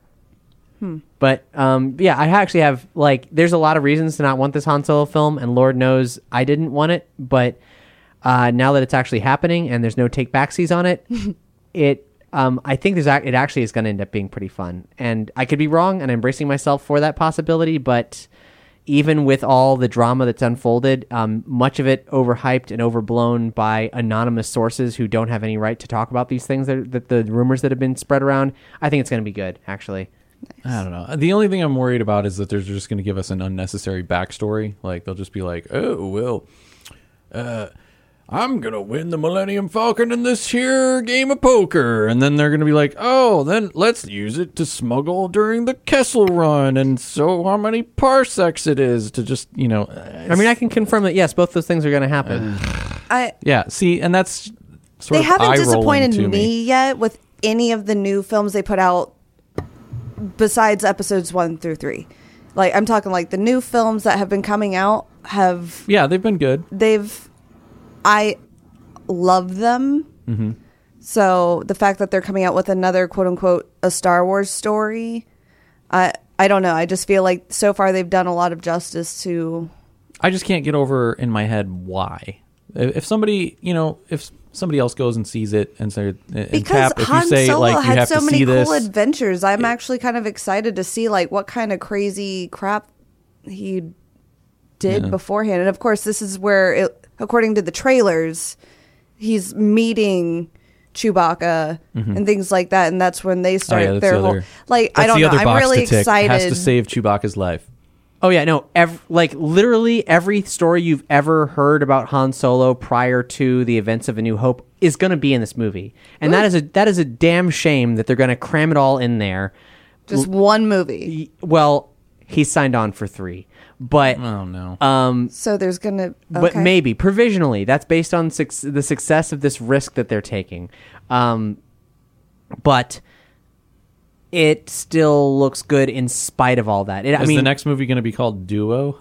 But um, yeah, I actually have like. There's a lot of reasons to not want this Han Solo film, and Lord knows I didn't want it. But uh, now that it's actually happening and there's no take backsies on it, it um, I think there's ac- it actually is going to end up being pretty fun. And I could be wrong, and I'm bracing myself for that possibility. But even with all the drama that's unfolded, um, much of it overhyped and overblown by anonymous sources who don't have any right to talk about these things that, that the rumors that have been spread around, I think it's going to be good, actually. I don't know. The only thing I'm worried about is that they're just going to give us an unnecessary backstory. Like, they'll just be like, oh, well, uh, I'm going to win the Millennium Falcon in this here game of poker. And then they're going to be like, oh, then let's use it to smuggle during the Kessel Run. And so how many parsecs it is to just, you know. I mean, I can confirm that, yes, both those things are going to happen. I Yeah, see, and that's sort they of haven't eye-rolling disappointed to me. me. yet with any of the new films they put out besides episodes one through three. Like, I'm talking like the new films that have been coming out have Yeah, they've been good. they've I love them. Mm-hmm. So the fact that they're coming out with another quote unquote a Star Wars story, I I don't know. I just feel like so far they've done a lot of justice to. I just can't get over in my head why. If if somebody, you know, if somebody else goes and sees it and say, and Because tap, if Han you say Solo like you had have so to many see cool this, adventures. I'm actually kind of excited to see like what kind of crazy crap he did Yeah. beforehand. And of course, this is where, it, according to the trailers, he's meeting Chewbacca and things like that, and that's when they oh start yeah, that's their the whole other, like. that's I don't the know. other I'm box really to tick. excited. Has to save Chewbacca's life. Oh yeah, no, ev- like literally every story you've ever heard about Han Solo prior to the events of A New Hope is going to be in this movie, and that is a that is a damn shame that they're going to cram it all in there. Just one movie. Y- Well, he signed on for three, but Oh no. um, So there's gonna. Okay. but maybe provisionally that's based on suc the success of this risk that they're taking. Um, but it still looks good in spite of all that. It, I Is mean, the next movie going to be called Duo?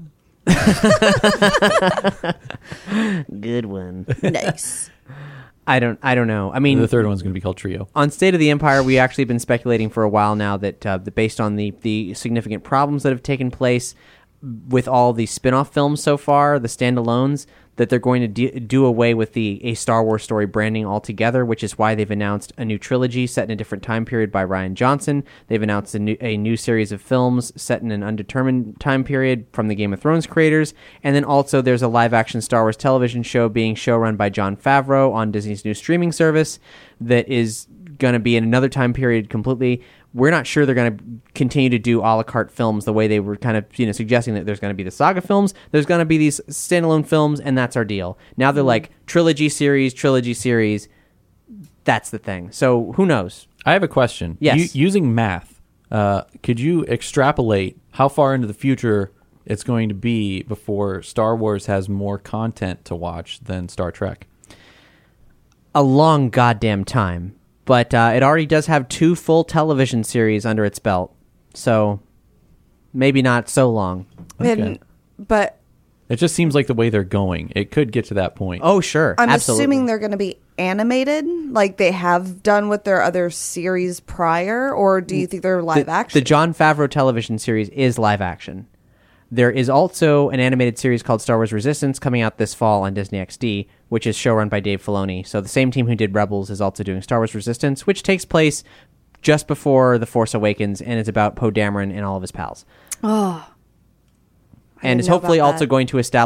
good one. nice. I don't. I don't know. I mean, The third one's going to be called Trio. on State of the Empire, we actually been speculating for a while now that, uh, that based on the, the significant problems that have taken place with all the spin-off films so far, the standalones, that they're going to do, do away with the a Star Wars story branding altogether, which is why they've announced a new trilogy set in a different time period by Rian Johnson. They've announced a new, a new series of films set in an undetermined time period from the Game of Thrones creators, and then also there's a live-action Star Wars television show being showrun by Jon Favreau on Disney's new streaming service that is going to be in another time period completely. We're not sure they're going to continue to do a la carte films the way they were kind of, you know, suggesting that there's going to be the saga films. There's going to be these standalone films, and that's our deal. Now they're like trilogy series, trilogy series. That's the thing. So who knows? I have a question. Yes. U- using math, uh, could you extrapolate how far into the future it's going to be before Star Wars has more content to watch than Star Trek? A long goddamn time. But uh, it already does have two full television series under its belt. So maybe not so long. And, but It just seems like the way they're going, it could get to that point. Oh, sure. I'm Absolutely. assuming they're going to be animated like they have done with their other series prior, or do you think they're live the, action? The Jon Favreau television series is live action. There is also an animated series called Star Wars Resistance coming out this fall on Disney X D, which is showrun by Dave Filoni. So the same team who did Rebels is also doing Star Wars Resistance, which takes place just before The Force Awakens, and it's about Poe Dameron and all of his pals. Oh. And didn't it's know hopefully about also that. going to establish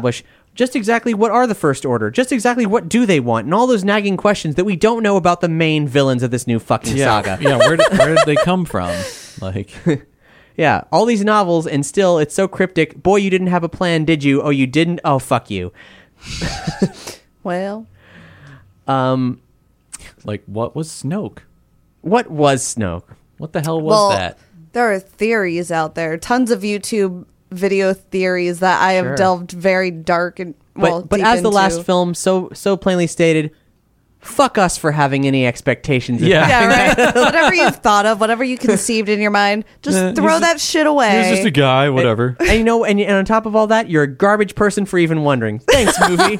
Just exactly what are the First Order? Just exactly what do they want? And all those nagging questions that we don't know about the main villains of this new fucking yeah, saga. Yeah, where did, where did they come from? Like, yeah, all these novels, and still it's so cryptic. Boy, you didn't have a plan, did you? Oh, you didn't? Oh, fuck you. Well, um, like what was Snoke? What was Snoke? What the hell was well, that? There are theories out there, tons of YouTube video theories that I have Sure. delved very dark and well, But but deep as the into. last film so so plainly stated, fuck us for having any expectations. of Yeah. Yeah, right. Whatever you've thought of, whatever you conceived in your mind, just Uh, throw he's that just- shit away. He's just a guy, whatever. And you know, and, and on top of all that, you're a garbage person for even wondering. Thanks, movie.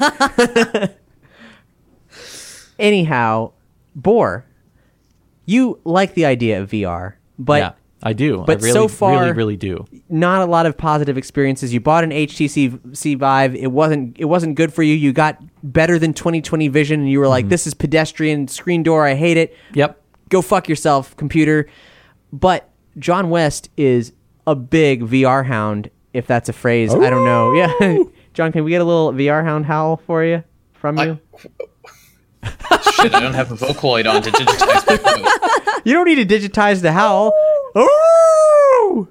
Anyhow, Boar, you like the idea of V R, but yeah, I do. but I really, so far- really, really do. not a lot of positive experiences. You bought an H T C C Vive. It wasn't it wasn't good for you. You got better than twenty twenty vision, and you were like, "This is pedestrian screen door. I hate it." Yep. Go fuck yourself, computer. But John West is a big V R hound, if that's a phrase. I don't know. Yeah, John, can we get a little V R hound howl for you from you? Shit, I don't have a Vocaloid on to digitize my voice. You don't need to digitize the howl. Ooh!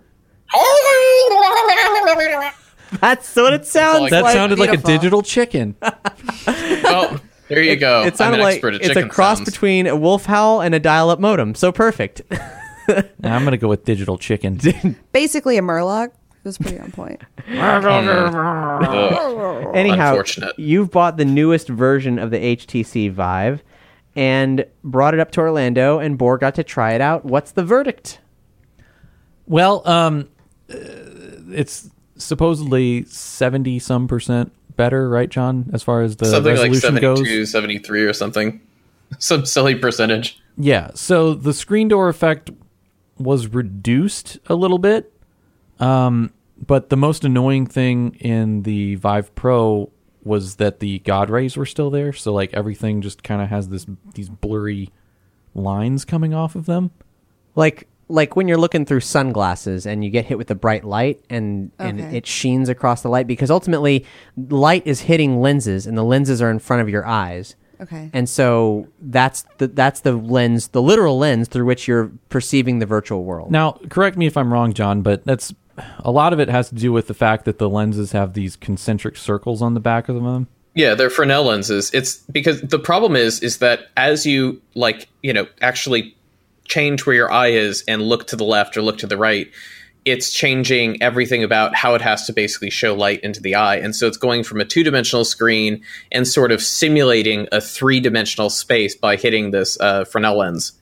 That's what it sounds Like- That like. sounded like a beautiful. digital chicken. Well, there you go. It sounded I'm an like expert at it's a chicken cross sounds. between a wolf howl and a dial-up modem. So perfect. Nah, I'm gonna go with digital chicken. Basically a Murloc. It was pretty on point. Ugh. Anyhow, Unfortunate. you've bought the newest version of the H T C Vive and brought it up to Orlando, and Boar got to try it out. What's the verdict? Well, um, uh, it's supposedly seventy some percent better, right, John? As far as the Something like resolution seventy-two, goes. seventy-three or something. Some silly percentage. Yeah. So the screen door effect was reduced a little bit. Um, but the most annoying thing in the Vive Pro was that the God rays were still there. So like everything just kind of has this these blurry lines coming off of them. Like like when you're looking through sunglasses and you get hit with the bright light and, and Okay. it sheens across the light, because ultimately light is hitting lenses and the lenses are in front of your eyes. Okay. And so that's the that's the lens, the literal lens through which you're perceiving the virtual world. Now, correct me if I'm wrong, John, but that's a lot of it has to do with the fact that the lenses have these concentric circles on the back of them. Yeah, they're Fresnel lenses. It's because the problem is is that as you like, you know, actually change where your eye is and look to the left or look to the right, it's changing everything about how it has to basically show light into the eye. And so it's going from a two-dimensional screen and sort of simulating a three-dimensional space by hitting this uh, Fresnel lens.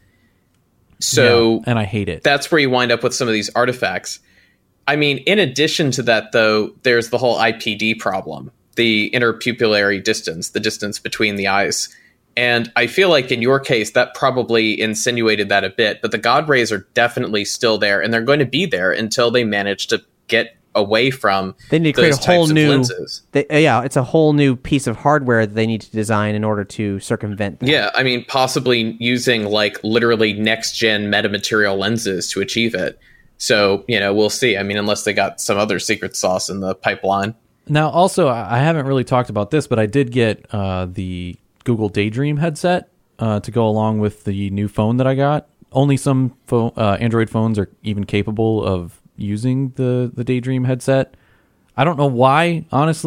So Yeah, and I hate it. that's where you wind up with some of these artifacts. I mean, in addition to that, though, there's the whole I P D problem, the interpupillary distance, the distance between the eyes. And I feel like in your case, that probably insinuated that a bit, but the God rays are definitely still there, and they're going to be there until they manage to get away from They need to create those a whole types of new lenses. They, uh, yeah, it's a whole new piece of hardware that they need to design in order to circumvent that. Yeah, I mean, possibly using like literally next-gen metamaterial lenses to achieve it. So, you know, we'll see. I mean, unless they got some other secret sauce in the pipeline. Now, also, I I haven't really talked about this, but I did get uh, the Google Daydream headset uh, to go along with the new phone that I got. Only some pho- uh, Android phones are even capable of using the, the Daydream headset. I don't know why, honestly.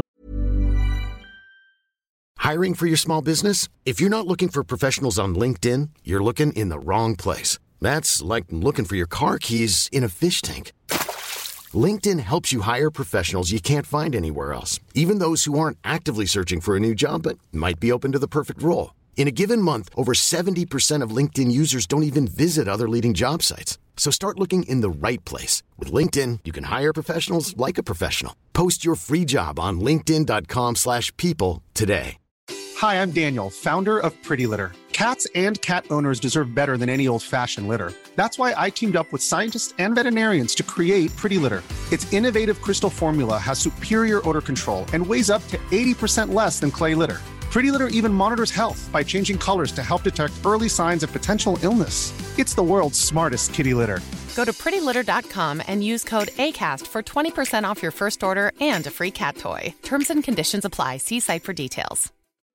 Hiring for your small business? If you're not looking for professionals on LinkedIn, you're looking in the wrong place. That's like looking for your car keys in a fish tank. LinkedIn helps you hire professionals you can't find anywhere else, even those who aren't actively searching for a new job but might be open to the perfect role. In a given month, over seventy percent of LinkedIn users don't even visit other leading job sites. So start looking in the right place. With LinkedIn, you can hire professionals like a professional. Post your free job on linkedin.com slash people today. Hi, I'm Daniel, founder of Pretty Litter. Cats and cat owners deserve better than any old-fashioned litter. That's why I teamed up with scientists and veterinarians to create Pretty Litter. Its innovative crystal formula has superior odor control and weighs up to eighty percent less than clay litter. Pretty Litter even monitors health by changing colors to help detect early signs of potential illness. It's the world's smartest kitty litter. Go to pretty litter dot com and use code ACAST for twenty percent off your first order and a free cat toy. Terms and conditions apply. See site for details.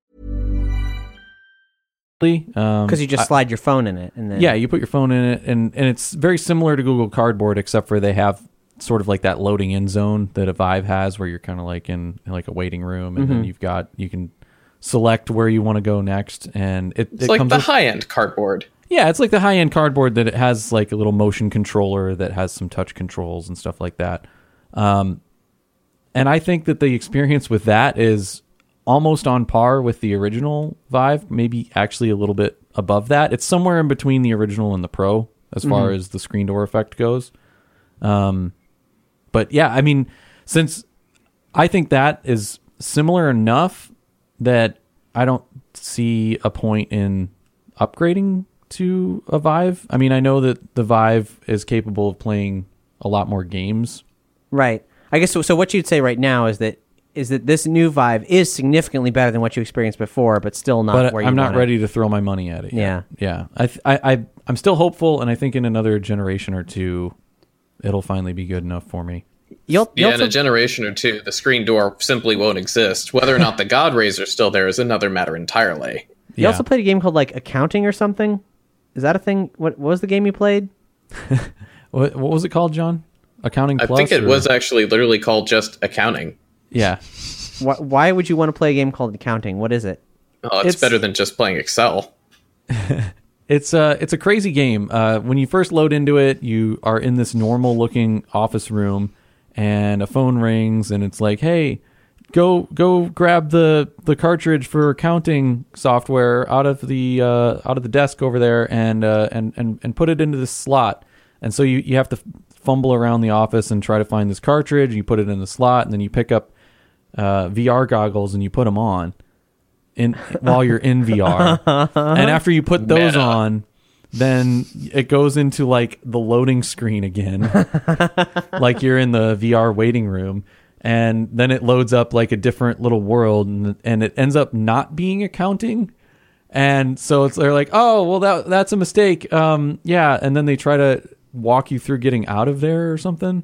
Because Um, you just I- slide your phone in it, and then Yeah, you put your phone in it, and, and it's very similar to Google Cardboard, except for they have sort of like that loading in zone that a Vive has, where you're kind of like in, in like a waiting room, and then Mhm. you've got you can select where you want to go next, and it, It's it like comes the with- high end cardboard. Yeah, it's like the high end cardboard that it has like a little motion controller that has some touch controls and stuff like that. Um, and I think that the experience with that is almost on par with the original Vive, maybe actually a little bit above that. It's somewhere in between the original and the Pro as far Mhm. as the screen door effect goes. Um, but yeah, I mean, since I think that is similar enough that I don't see a point in upgrading to a Vive. I mean, I know that the Vive is capable of playing a lot more games. Right. I guess so. So what you'd say right now is that is that this new Vive is significantly better than what you experienced before, but still not But where you I'm not want it. ready to throw my money at it yet. Yeah. I, th- I, I, I'm still hopeful, and I think in another generation or two, it'll finally be good enough for me. You'll, Yeah, in a generation or two, the screen door simply won't exist. Whether or not the God Razor's still there is another matter entirely. You also played a game called like Accounting or something. Is that a thing? What, what was the game you played? What, what was it called, John? Accounting I Plus? think it or- was actually literally called just accounting. Yeah. Why, why would you want to play a game called Accounting? What is it? Oh, it's, It's- better than just playing Excel. It's a it's a crazy game. Uh, when you first load into it, you are in this normal looking office room, and a phone rings, and it's like, "Hey, go go grab the, the cartridge for accounting software out of the uh, out of the desk over there, and uh, and and and put it into this slot." And so you, you have to fumble around the office and try to find this cartridge. You put it in the slot, and then you pick up uh, V R goggles and you put them on. In while you're in V R, and after you put those Meta. on, then it goes into like the loading screen again, like you're in the V R waiting room, and then it loads up like a different little world, and, and it ends up not being accounting, and so it's they're like, oh well, that that's a mistake, um, yeah, and then they try to walk you through getting out of there or something.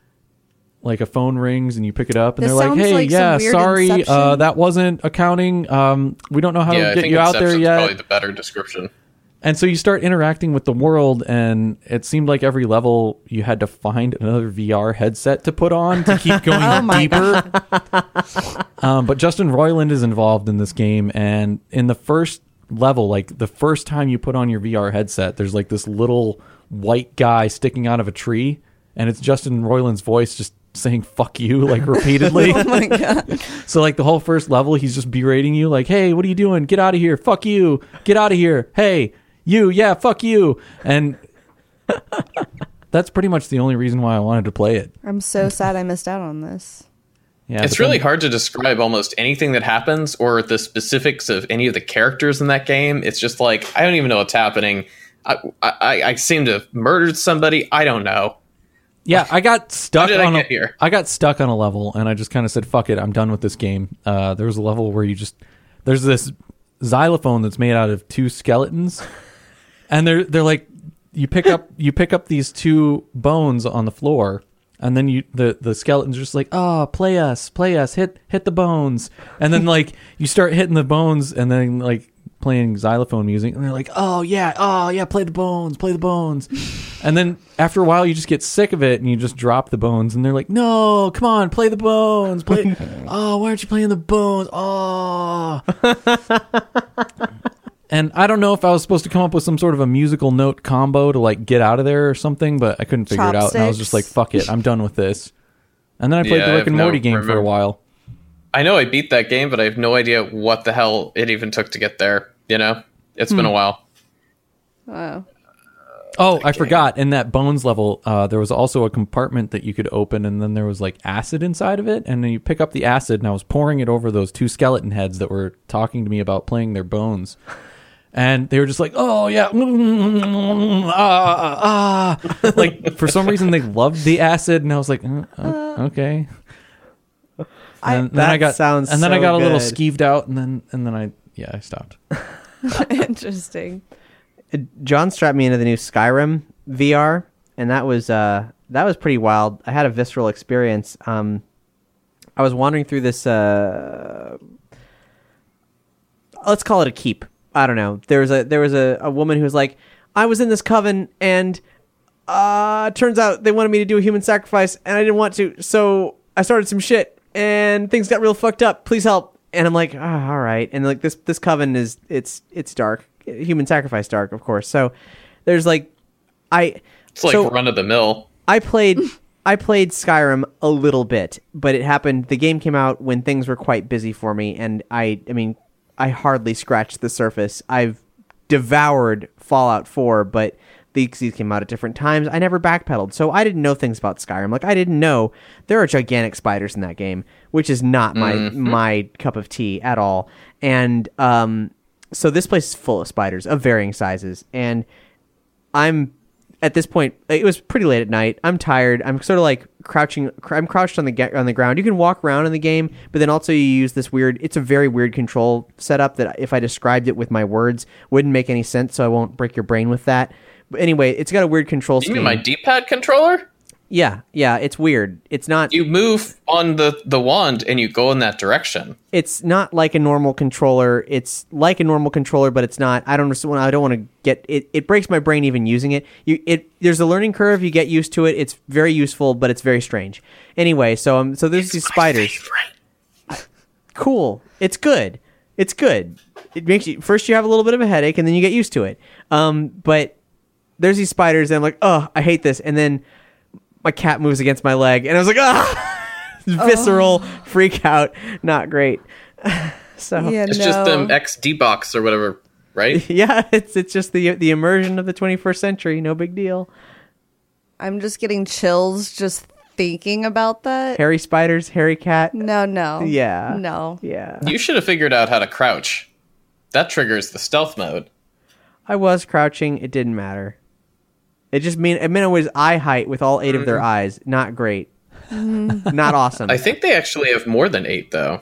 Like a phone rings and you pick it up and This they're like, sounds "Hey, like some yeah, weird sorry, uh, Inception. that wasn't accounting. Um, we don't know how yeah, to I get think you out there Inception's yet." probably the better description. And so you start interacting with the world, and it seemed like every level you had to find another V R headset to put on to keep going Oh my deeper. um, but Justin Roiland is involved in this game, and in the first level, like the first time you put on your V R headset, there's like this little white guy sticking out of a tree, and it's Justin Roiland's voice just saying "fuck you" like repeatedly. Oh my god. So like the whole first level, he's just berating you, like, "Hey, what are you doing? Get out of here! Fuck you! Get out of here! Hey, you! Yeah, fuck you!" And that's pretty much the only reason why I wanted to play it. I'm so sad I missed out on this. Yeah, It's but then- really hard to describe almost anything that happens or the specifics of any of the characters in that game. It's just like, I don't even know what's happening. I, I, I seem to have murdered somebody. I don't know. Yeah, I got stuck did I on get a, here? I got stuck on a level, and I just kind of said, "Fuck it, I'm done with this game." Uh, there was a level where you just there's this xylophone that's made out of two skeletons, and they're they're like you pick up you pick up these two bones on the floor, and then you the the skeletons are just like, "Oh, play us, play us, hit hit the bones," and then like you start hitting the bones, and then like playing xylophone music, and they're like, "Oh yeah, oh yeah, play the bones, play the bones," and then after a while you just get sick of it and you just drop the bones, and they're like, "No, come on, play the bones, play." "Oh, why aren't you playing the bones?" Oh. And I don't know if I was supposed to come up with some sort of a musical note combo to like get out of there or something, but I couldn't figure it out, and I was just like, "Fuck it, I'm done with this." And then I played Yeah, the I Rick have and no Morty game for a remember- while. I know I beat that game, but I have no idea what the hell it even took to get there. You know? It's been Hmm. a while. Wow. Oh, I forgot. In that bones level, uh, there was also a compartment that you could open, and then there was like acid inside of it. And then you pick up the acid, and I was pouring it over those two skeleton heads that were talking to me about playing their bones. And they were just like, "Oh yeah, ah, ah." Like for some reason they loved the acid, and I was like, uh, uh, "Okay." And then, that then I got sounds and then I so got a little good. skeeved out, and then and then I yeah I stopped. Interesting. John strapped me into the new Skyrim V R, and that was uh, that was pretty wild. I had a visceral experience. Um, I was wandering through this. Uh, let's call it a keep. I don't know. There was a there was a, a woman who was like, I was in this coven, and uh, turns out they wanted me to do a human sacrifice, and I didn't want to, so I started some shit, and things got real fucked up. Please help. And I'm like, oh, all right. And like this this coven is it's it's dark. Human sacrifice dark, of course. So there's like I It's like so run of the mill. I played I played Skyrim a little bit, but it happened the game came out when things were quite busy for me, and I I mean I hardly scratched the surface. I've devoured Fallout four, but these came out at different times. I never backpedaled, so I didn't know things about Skyrim. Like I didn't know there are gigantic spiders in that game, which is not my Mhm. my cup of tea at all. And um so this place is full of spiders of varying sizes, and I'm at this point. It was pretty late at night. I'm tired. I'm sort of like crouching. I'm crouched on the ga- on the ground. You can walk around in the game, but then also you use this weird. It's a very weird control setup that if I described it with my words wouldn't make any sense. So I won't break your brain with that. But anyway, it's got a weird control You scheme. mean my D-pad controller? Yeah, yeah, it's weird. It's not. You move on the, the wand and you go in that direction. It's not like a normal controller. It's like a normal controller, but it's not. I don't. I don't want to get it. It breaks my brain even using it. You. It. There's a learning curve. You get used to it. It's very useful, but it's very strange. Anyway, so um. So there's It's these my spiders. favorite. Cool. It's good. It's good. It makes you first you have a little bit of a headache, and then you get used to it. Um. But there's these spiders, and I'm like, oh, I hate this, and then my cat moves against my leg, and I was like, ah, visceral freak out. Not great. So Yeah, It's no. just them X D-box or whatever, right? yeah, it's it's just the the immersion of the twenty-first century. No big deal. I'm just getting chills just thinking about that. Hairy spiders, hairy cat. No, no. Yeah. No. Yeah. You should have figured out how to crouch. That triggers the stealth mode. I was crouching. It didn't matter. It just mean it meant it was eye height with all eight of their eyes. Not great. Not awesome. I think they actually have more than eight, though.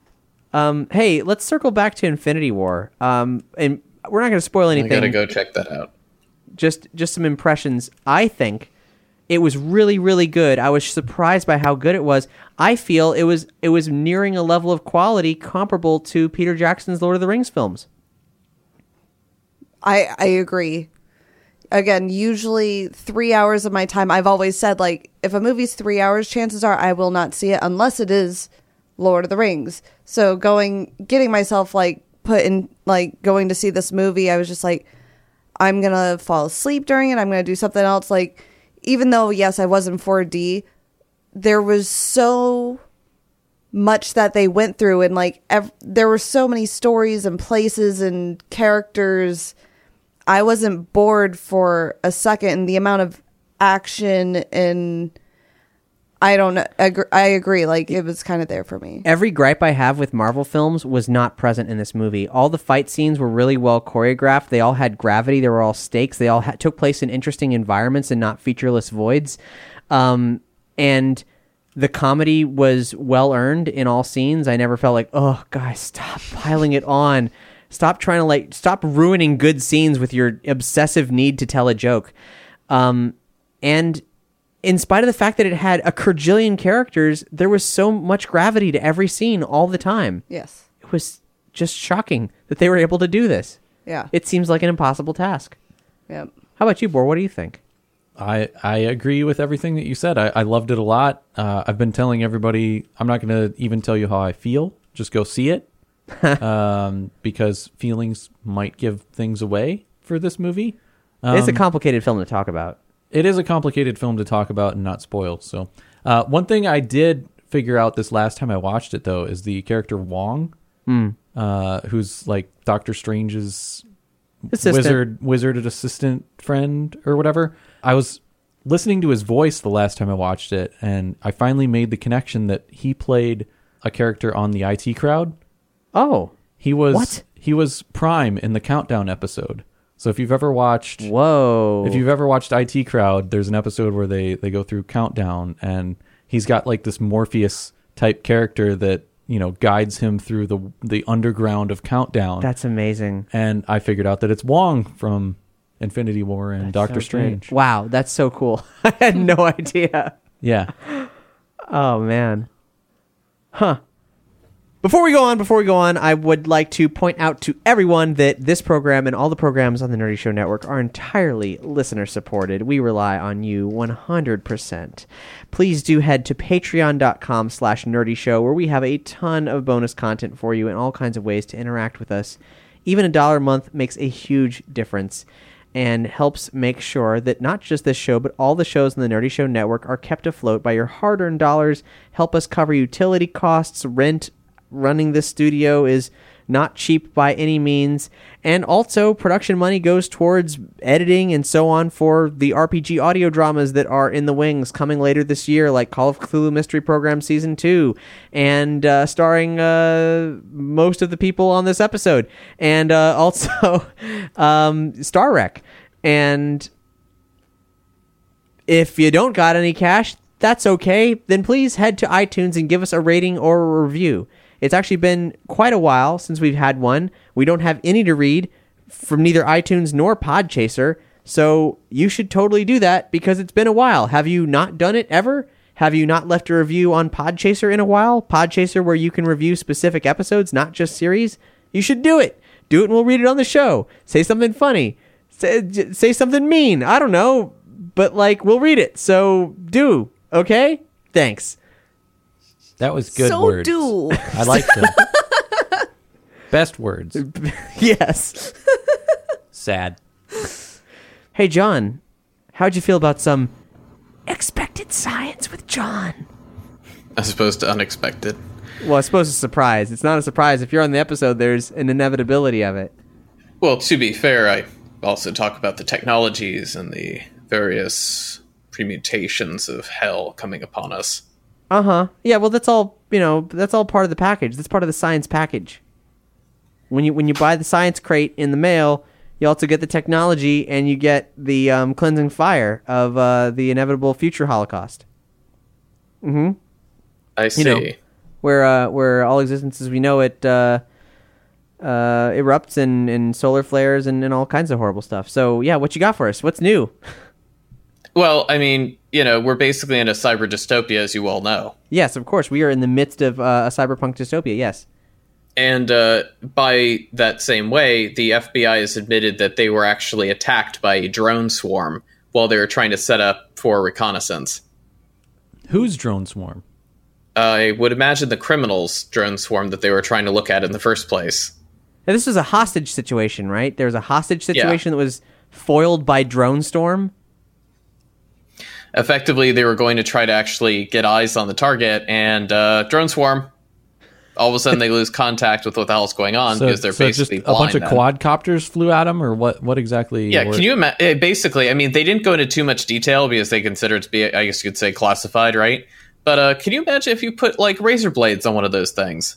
Um. Hey, let's circle back to Infinity War. Um. And we're not going to spoil I anything. gotta go check that out. just just some impressions. I think it was really really good. I was surprised by how good it was. I feel it was it was nearing a level of quality comparable to Peter Jackson's Lord of the Rings films. I I agree. Again, usually three hours of my time, I've always said, like, if a movie's three hours, chances are I will not see it unless it is Lord of the Rings. So going, getting myself, like, put in, like, going to see this movie, I was just like, I'm going to fall asleep during it. I'm going to do something else. Like, even though, yes, I was in four D, there was so much that they went through. And, like, ev- there were so many stories and places and characters. I wasn't bored for a second, and the amount of action and I don't know. Ag- I agree. Like, it was kind of there for me. Every gripe I have with Marvel films was not present in this movie. All the fight scenes were really well choreographed. They all had gravity. They were all stakes. They all ha- took place in interesting environments and not featureless voids. Um, and the comedy was well earned in all scenes. I never felt like, oh, guys, stop piling it on. Stop trying to, like, stop ruining good scenes with your obsessive need to tell a joke. Um, and in spite of the fact that it had a quadrillion characters, there was so much gravity to every scene all the time. Yes. It was just shocking that they were able to do this. Yeah. It seems like an impossible task. Yep. How about you, Bor? What do you think? I I agree with everything that you said. I, I loved it a lot. Uh, I've been telling everybody, I'm not going to even tell you how I feel. Just go see it. um, because feelings might give things away for this movie. Um, It's a complicated film to talk about. It is a complicated film to talk about and not spoil. So, uh, one thing I did figure out this last time I watched it, though, is the character Wong, Mm. uh, who's like Doctor Strange's Assistant. wizard, wizard assistant friend or whatever. I was listening to his voice the last time I watched it, and I finally made the connection that he played a character on the I T Crowd. Oh, he was what? He was Prime in the Countdown episode. So if you've ever watched, whoa, if you've ever watched I T Crowd, there's an episode where they they go through Countdown, and he's got like this Morpheus type character that, you know, guides him through the the underground of Countdown. That's amazing. And I figured out that it's Wong from Infinity War and That's Doctor so Strange. great. Wow, that's so cool. I had no idea. Yeah. Oh, man. Huh. Before we go on, before we go on, I would like to point out to everyone that this program and all the programs on the Nerdy Show Network are entirely listener-supported. We rely on you one hundred percent. Please do head to patreon.com slash nerdy show, where we have a ton of bonus content for you and all kinds of ways to interact with us. Even a dollar a month makes a huge difference and helps make sure that not just this show, but all the shows in the Nerdy Show Network are kept afloat by your hard-earned dollars, help us cover utility costs, rent. Running this studio is not cheap by any means, and also production money goes towards editing and so on for the R P G audio dramas that are in the wings coming later this year, like Call of Cthulhu Mystery Program Season two, and uh, starring uh, most of the people on this episode, and uh, also um, Star Wreck. And if you don't got any cash, that's okay. Then please head to iTunes and give us a rating or a review. It's actually been quite a while since we've had one. We don't have any to read from neither iTunes nor Podchaser, so you should totally do that because it's been a while. Have you not done it ever? Have you not left a review on Podchaser in a while? Podchaser, where you can review specific episodes, not just series? You should do it. Do it and we'll read it on the show. Say something funny. Say, say something mean. I don't know, but like we'll read it. So do, okay? Thanks. That was good so words. do. I liked them. Best words. Yes. Sad. Hey, John, how'd you feel about some expected science with John? As opposed to unexpected. Well, I suppose it's a surprise. It's not a surprise. If you're on the episode, there's an inevitability of it. Well, to be fair, I also talk about the technologies and the various permutations of hell coming upon us. Uh-huh. Yeah, well, that's all, you know, that's all part of the package. That's part of the science package. When you when you buy the science crate in the mail, you also get the technology and you get the um, cleansing fire of uh, the inevitable future Holocaust. Mm-hmm. I see. You know, where, uh, where all existence as we know it uh, uh, erupts in, in solar flares and, and all kinds of horrible stuff. So, yeah, what you got for us? What's new? Well, I mean, you know, we're basically in a cyber dystopia, as you all know. Yes, of course. We are in the midst of uh, a cyberpunk dystopia, yes. And uh, by that same way, the F B I has admitted that they were actually attacked by a drone swarm while they were trying to set up for reconnaissance. Whose drone swarm? I would imagine the criminals' drone swarm that they were trying to look at in the first place. Now, this was a hostage situation, right? There was a hostage situation Yeah. that was foiled by drone storm. Effectively, they were going to try to actually get eyes on the target, and uh, drone swarm. All of a sudden, they lose contact with what the hell's going on So, because they're so basically just a bunch blind of then. quadcopters flew at them, or what? What exactly? Yeah, were- can you imagine? Basically, I mean, they didn't go into too much detail because they consider it to be, I guess you could say, classified, right? But uh, can you imagine if you put like razor blades on one of those things?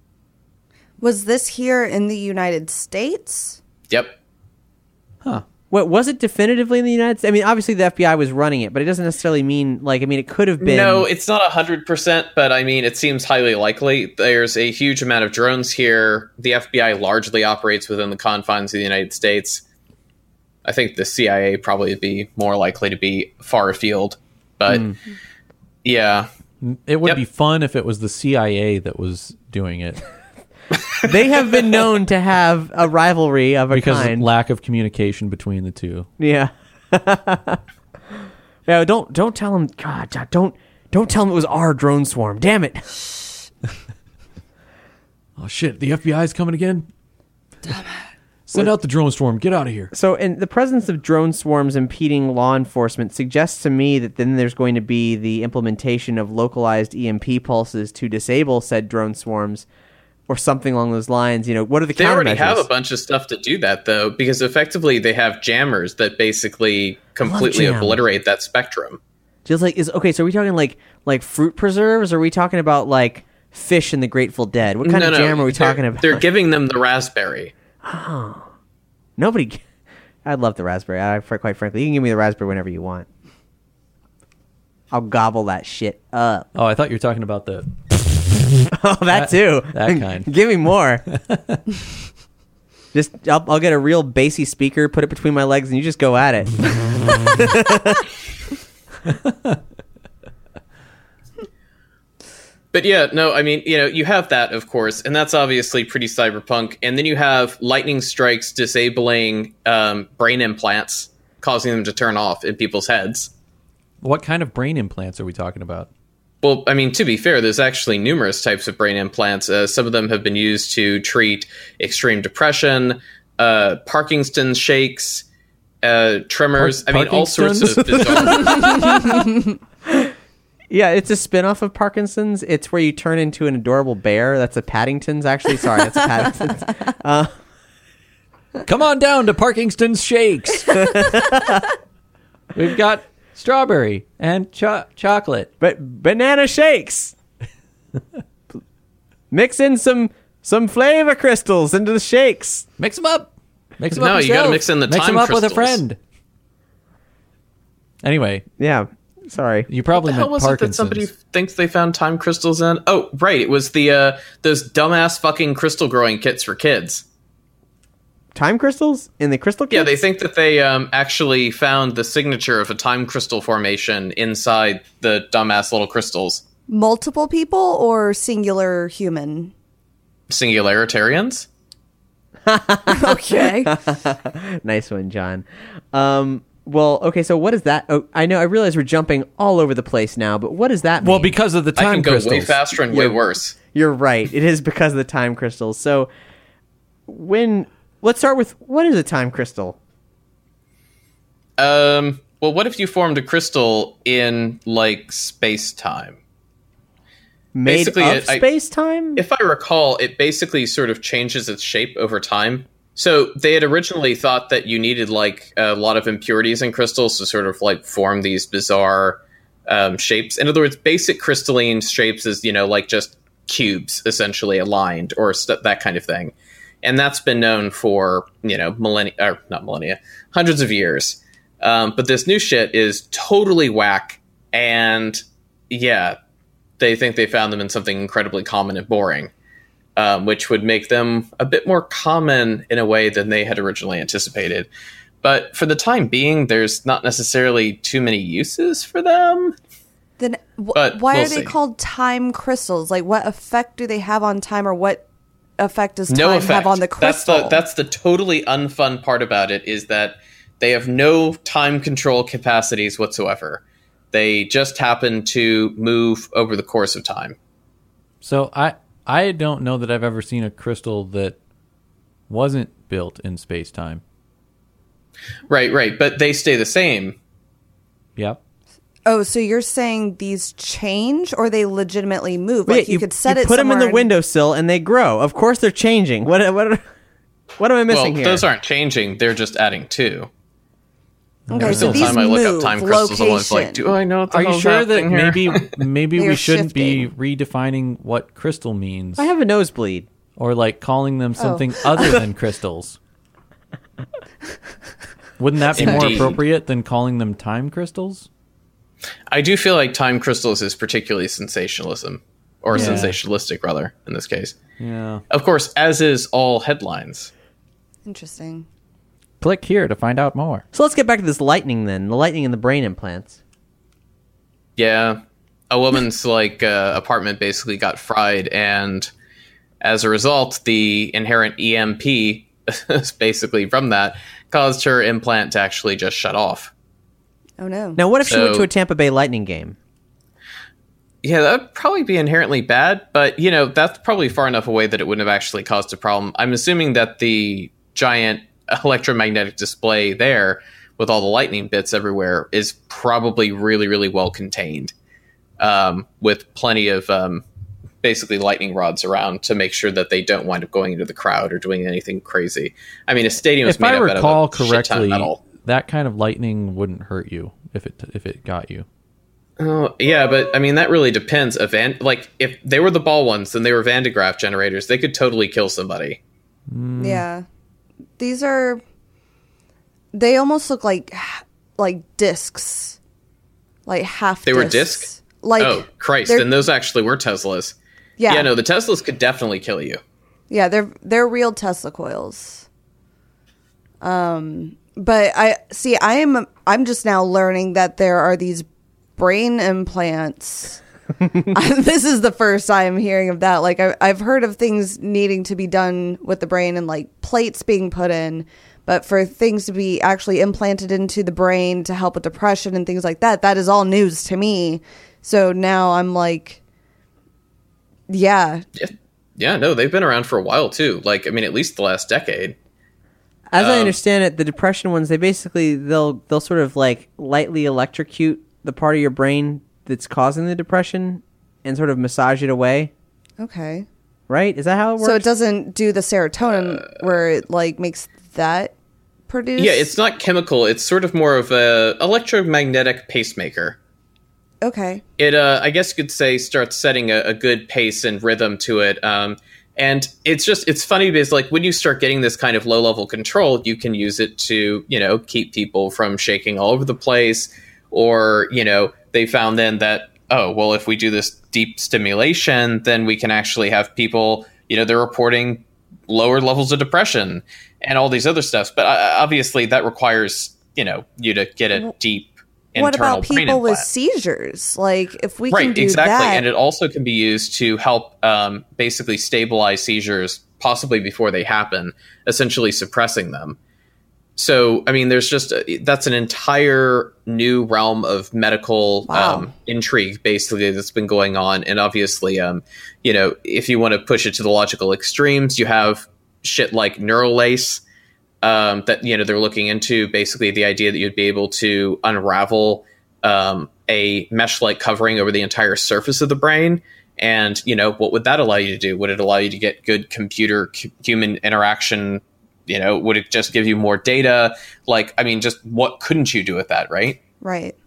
Was this here in the United States? Yep. Huh. What was it definitively in the United States? I mean, obviously the F B I was running it, but it doesn't necessarily mean like. I mean, it could have been. No, it's not a hundred percent, but I mean, it seems highly likely. There's a huge amount of drones here. The F B I largely operates within the confines of the United States. I think the C I A probably would be more likely to be far afield, but Mm. yeah, It would Yep. be fun if it was the C I A that was doing it. They have been known to have a rivalry of a because kind. of lack of communication between the two. Yeah. Yeah. Don't don't tell him. God, God, don't don't tell him it was our drone swarm. Damn it. Oh shit! The F B I is coming again. Damn it! Send out the drone swarm. Get out of here. So, and the presence of drone swarms impeding law enforcement suggests to me that then there's going to be the implementation of localized E M P pulses to disable said drone swarms, or something along those lines. You know, what are the they already countermeasures? have a bunch of stuff to do that though, because effectively they have jammers that basically completely jam. obliterate that spectrum. Just like is okay. So are we talking like like fruit preserves? Or are we talking about like fish in the Grateful Dead? What kind no, of no, jam are we they're- talking about? They're giving them the raspberry. Oh, nobody. I'd love the raspberry. I, quite frankly, you can give me the raspberry whenever you want. I'll gobble that shit up. Oh, I thought you were talking about the Oh, that too. That kind. Give me more. Just, I'll, I'll get a real bassy speaker, put it between my legs, and you just go at it. But yeah, no, I mean, you know, you have that, of course, and that's obviously pretty cyberpunk. And then you have lightning strikes disabling um, brain implants, causing them to turn off in people's heads. What kind of brain implants are we talking about? Well, I mean, to be fair, there's actually numerous types of brain implants. Uh, some of them have been used to treat extreme depression, uh, Parkinson's shakes, uh, tremors. Par- I mean, all sorts of bizarre... Yeah, it's a spin-off of Parkinson's. It's where you turn into an adorable bear. That's a Paddington's, actually. Sorry, that's a Paddington's. Uh, Come on down to Parkinson's Shakes. We've got strawberry and cho- chocolate. But banana shakes. Mix in some some flavor crystals into the shakes. Mix them up. Mix them No, up you gotta yourself. mix in the Mix time them up with a crystals. friend. Anyway, Yeah, sorry. you probably What the hell meant was it that Parkinson's. somebody thinks they found time crystals in? Oh, right. It was the uh, those dumbass fucking crystal growing kits for kids. Time crystals in the crystal kits? Yeah, they think that they um, actually found the signature of a time crystal formation inside the dumbass little crystals. Multiple people or singular human? Singularitarians? Okay. Nice one, John. Um, well, okay, so what is that? Oh, I know, I realize we're jumping all over the place now, but what does that mean? Well, because of the I time can go crystals. way faster and way worse. You're right. It is because of the time crystals. So, when... Let's start with, what is a time crystal? Um, well, what if you formed a crystal in, like, space-time? Made Basically, of it- I- space-time? If I recall, it basically sort of changes its shape over time. So they had originally thought that you needed, like, a lot of impurities in crystals to sort of, like, form these bizarre um, shapes. In other words, basic crystalline shapes is, you know, like just cubes, essentially, aligned, or st- that kind of thing. And that's been known for, you know, millennia, or not millennia, hundreds of years. Um, but this new shit is totally whack. And yeah, they think they found them in something incredibly common and boring, um, which would make them a bit more common in a way than they had originally anticipated. But for the time being, there's not necessarily too many uses for them. Then wh- But why we'll are they see. called time crystals? Like, what effect do they have on time, or what effect does time No effect. have on the crystal? That's the that's the totally unfun part about it, is that they have no time control capacities whatsoever. They just happen to move over the course of time. So I I don't know that I've ever seen a crystal that wasn't built in space-time. Right, right, but they stay the same. Yep. Oh, so you're saying these change, or they legitimately move? Wait, Like, you, could set you it put them in the somewhere and- windowsill and they grow. Of course they're changing. What what what am I missing well, here? those aren't changing; they're just adding two. Okay, Every so single these time I look move up time crystals, I'm always like, location. "Do I know what the Are you hell's sure that happening here?" maybe maybe They we are shouldn't be shifting. redefining what crystal means, I have a nosebleed. or like calling them something Oh. other than crystals? Wouldn't that be more Indeed. appropriate than calling them time crystals? I do feel like time crystals is particularly sensationalism, or Yeah. sensationalistic rather, in this case. Yeah. Of course, as is all headlines. Interesting. Click here to find out more. So let's get back to this lightning then. The lightning in the brain implants. Yeah, a woman's like uh, apartment basically got fried, and as a result, the inherent E M P, basically from that, caused her implant to actually just shut off. Oh no. Now what if she went So- to a Tampa Bay Lightning game? Yeah, that'd probably be inherently bad, but you know, that's probably far enough away that it wouldn't have actually caused a problem. I'm assuming that the giant electromagnetic display there with all the lightning bits everywhere is probably really, really well contained, um, with plenty of um, basically lightning rods around to make sure that they don't wind up going into the crowd or doing anything crazy. I mean, a stadium is If made I up out recall of a shit ton of correctly, metal. that kind of lightning wouldn't hurt you if it if it got you. Oh, yeah, but I mean, that really depends. A van, like, if they were the ball ones, then they were Van de Graaff generators. They could totally kill somebody. Yeah. These are, they almost look like like discs. Like half They were discs. disc? Like oh, Christ. they're- Then those actually were Teslas. Yeah. Yeah, no, the Teslas could definitely kill you. Yeah, they're they're real Tesla coils. Um, but I see. I am. I'm just now learning that there are these brain implants. This is the first I'm hearing of that. Like I, I've heard of things needing to be done with the brain and like plates being put in, but for things to be actually implanted into the brain to help with depression and things like that, that is all news to me. So now I'm like, yeah. Yeah. Yeah, no, they've been around for a while too. Like, I mean, at least the last decade. As um, I understand it, the depression ones, they basically they'll they'll sort of like lightly electrocute the part of your brain that's causing the depression and sort of massage it away. Okay. Right? Is that how it works? So it doesn't do the serotonin uh, where it like makes that produce? Yeah, it's not chemical. It's sort of more of a electromagnetic pacemaker. Okay. It, uh, I guess you could say, starts setting a, a good pace and rhythm to it. Um, and it's just, it's funny because, like, when you start getting this kind of low-level control, you can use it to, you know, keep people from shaking all over the place. Or, you know, they found then that, oh, well, if we do this deep stimulation, then we can actually have people, you know, they're reporting lower levels of depression and all these other stuff. But uh, obviously that requires, you know, you to get a deep what internal about brain people with implant. seizures? Like, if we right, can do exactly. that, And it also can be used to help um, basically stabilize seizures, possibly before they happen, essentially suppressing them. So, I mean, there's just a, that's an entire new realm of medical Wow. um, intrigue, basically, that's been going on. And obviously, um, you know, if you want to push it to the logical extremes, you have shit like Neuralace. Um, that, you know, they're looking into basically the idea that you'd be able to unravel um, a mesh-like covering over the entire surface of the brain. And, you know, what would that allow you to do? Would it allow you to get good computer-human interaction? You know, would it just give you more data? Like, I mean, just what couldn't you do with that, right? right.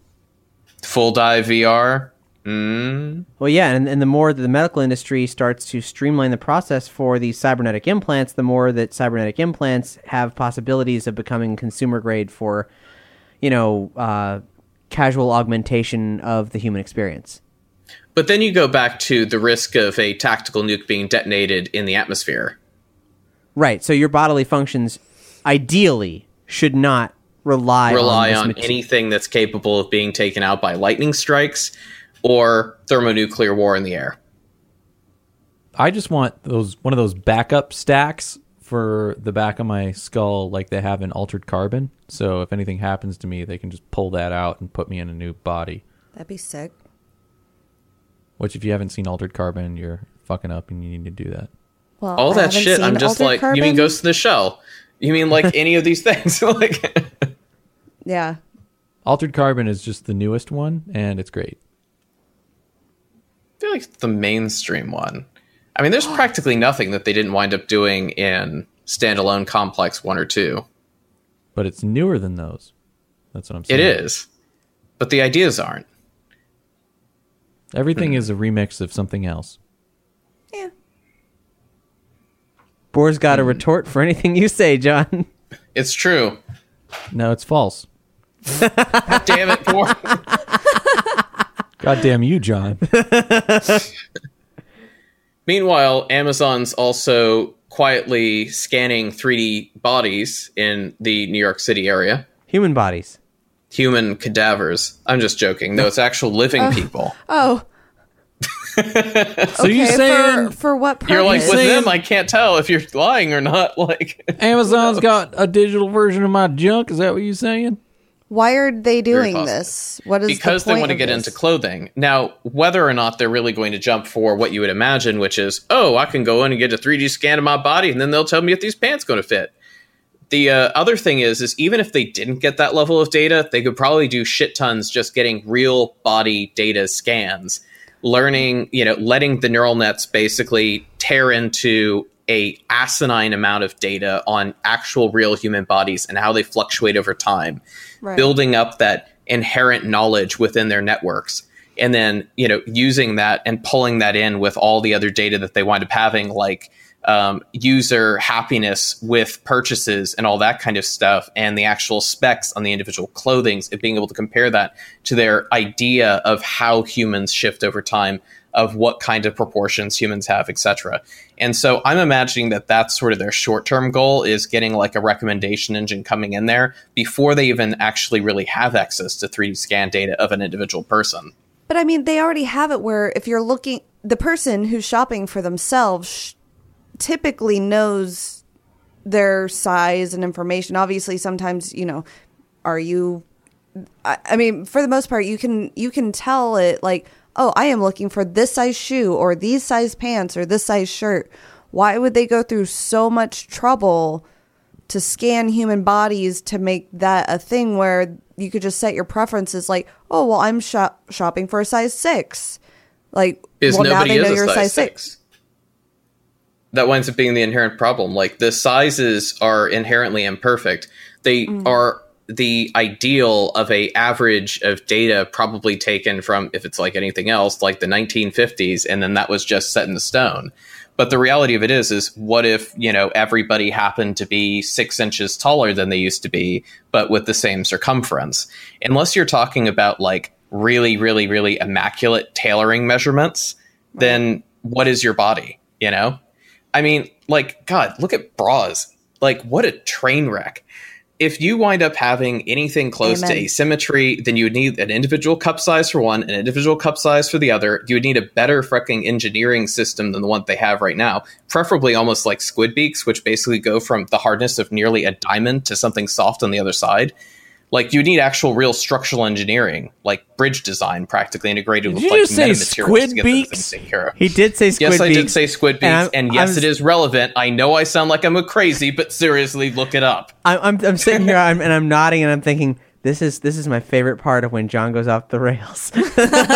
Full dive V R? Mm. Well, yeah, and, and the more that the medical industry starts to streamline the process for these cybernetic implants, the more that cybernetic implants have possibilities of becoming consumer grade for, you know, uh, casual augmentation of the human experience. But then you go back to the risk of a tactical nuke being detonated in the atmosphere. Right, so your bodily functions ideally should not rely, Rely on, this on mate- anything that's capable of being taken out by lightning strikes or thermonuclear war in the air. I just want those one of those backup stacks for the back of my skull like they have in Altered Carbon. So if anything happens to me, they can just pull that out and put me in a new body. That'd be sick. Which, if you haven't seen Altered Carbon, you're fucking up and you need to do that. Well, All I that haven't shit, seen I'm just Altered like, Carbon. you mean Ghost in the Shell? You mean like any of these things? Like, Yeah. Altered Carbon is just the newest one, and it's great. I feel like it's the mainstream one. I mean, there's practically nothing that they didn't wind up doing in standalone Complex one or two. But it's newer than those. That's what I'm saying. It is. But the ideas aren't. Everything is a remix of something else. Yeah. Boar's got a retort for anything you say, John. It's true. No, it's false. Damn it, Boar. God damn you, John. Meanwhile, Amazon's also quietly scanning three D bodies in the New York City area. Human bodies. Human cadavers. I'm just joking. No, it's actual living Uh, people. Oh. So okay, you saying for, for what purpose? You're like, with saying- them, I can't tell if you're lying or not. Like, Amazon's got a digital version of my junk? Is that what you're saying? Why are they doing possible. this? What is because the they point want to of get this? into clothing. Now, whether or not they're really going to jump for what you would imagine, which is, oh, I can go in and get a three D scan of my body, and then they'll tell me if these pants going to fit. The uh, other thing is, is even if they didn't get that level of data, they could probably do shit tons just getting real body data scans, learning, you know, letting the neural nets basically tear into a asinine amount of data on actual real human bodies and how they fluctuate over time, Right. building up that inherent knowledge within their networks. And then, you know, using that and pulling that in with all the other data that they wind up having, like um, user happiness with purchases and all that kind of stuff, and the actual specs on the individual clothings, and being able to compare that to their idea of how humans shift over time. of what kind of proportions humans have, et cetera. And so I'm imagining that that's sort of their short-term goal, is getting like a recommendation engine coming in there before they even actually really have access to three D scan data of an individual person. But I mean, they already have it where if you're looking, the person who's shopping for themselves sh- typically knows their size and information. Obviously, sometimes, you know, are you, I, I mean, for the most part, you can, you can tell it like, oh, I am looking for this size shoe or these size pants or this size shirt. Why would they go through so much trouble to scan human bodies to make that a thing where you could just set your preferences like, oh, well, I'm shop- shopping for a size six. Like, Is well, now nobody they know is a you're a size size six. six. That winds up being the inherent problem. Like, the sizes are inherently imperfect. They Mm. are the ideal of a average of data probably taken from, if it's like anything else, like the nineteen fifties, and then that was just set in the stone. But the reality of it is, is what if, you know, everybody happened to be six inches taller than they used to be, but with the same circumference? Unless you're talking about like really, really, really immaculate tailoring measurements, right, then what is your body, you know? I mean, like, God, look at bras. Like, what a train wreck. If you wind up having anything close Amen. to asymmetry, then you would need an individual cup size for one, an individual cup size for the other. You would need a better freaking engineering system than the one they have right now. Preferably almost like squid beaks, which basically go from the hardness of nearly a diamond to something soft on the other side. Like, you need actual real structural engineering, like bridge design practically integrated Did with you like just say metamaterials squid to get beaks? those things taken care of. He did say squid Yes, I beaks. did say squid beaks, and, and, I'm- yes, I'm- it is relevant. I know I sound like I'm a crazy, but seriously, look it up. I'm I'm, I'm sitting here I'm, and I'm nodding and I'm thinking this is this is my favorite part of when John goes off the rails. But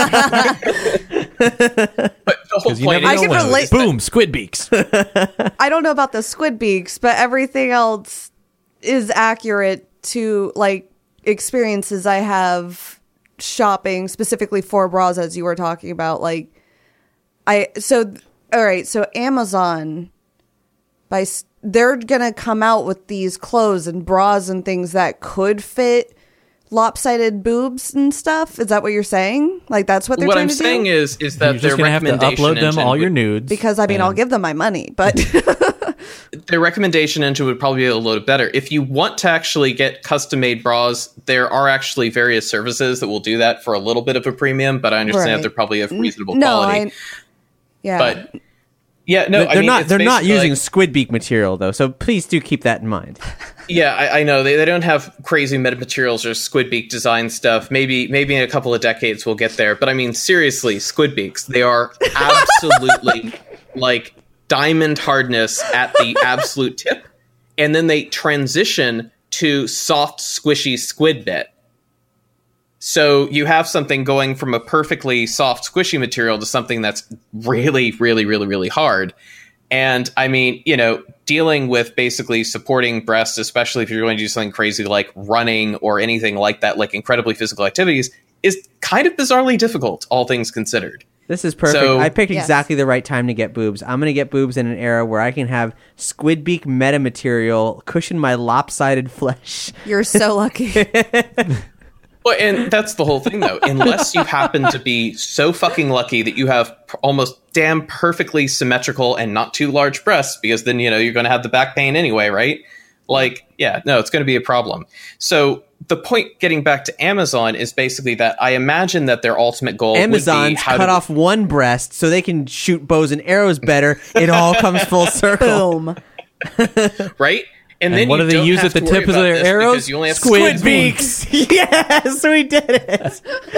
the whole You point never I is, can know when- relate- Boom, squid beaks. I don't know about the squid beaks, but everything else is accurate to like experiences I have shopping specifically for bras, as you were talking about. Like, I so all right, so Amazon, by s- they're gonna come out with these clothes and bras and things that could fit lopsided boobs and stuff. Is that what you're saying? Like, that's what they're what trying I'm to saying do? is, is You're that just their gonna have to recommendation upload them engine all your would- nudes. Because I mean, I'll and- give them my money, but their recommendation engine would probably be a little bit better. If you want to actually get custom made bras, there are actually various services that will do that for a little bit of a premium, but I understand Right. that they're probably of reasonable no, quality. I yeah. But yeah, no, they're I mean, not it's they're not basically using like- squid beak material though, so please do keep that in mind. Yeah, I, I know they, they don't have crazy metamaterials or squid beak design stuff. Maybe maybe in a couple of decades we'll get there. But I mean, seriously, squid beaks, they are absolutely like diamond hardness at the absolute tip, and then they transition to soft, squishy squid bit. So you have something going from a perfectly soft, squishy material to something that's really, really, really, really hard. And I mean, you know, dealing with basically supporting breasts, especially if you're going to do something crazy like running or anything like that, like incredibly physical activities, is kind of bizarrely difficult, all things considered. This is perfect. So- I picked Yes. exactly the right time to get boobs. I'm going to get boobs in an era where I can have squid beak metamaterial cushion my lopsided flesh. You're so lucky. Well, and that's the whole thing, though. Unless you happen to be so fucking lucky that you have p- almost damn perfectly symmetrical and not too large breasts, because then, you know, you're going to have the back pain anyway, right? Like, yeah, no, it's going to be a problem. So the point, getting back to Amazon, is basically that I imagine that their ultimate goal would be Amazon's how cut to, off one breast so they can shoot bows and arrows better. It all comes full circle. Boom. right? And, And then what you do they don't use have at the to worry tip of about their this arrows? because you only have Squid squid beaks. Yes, we did it.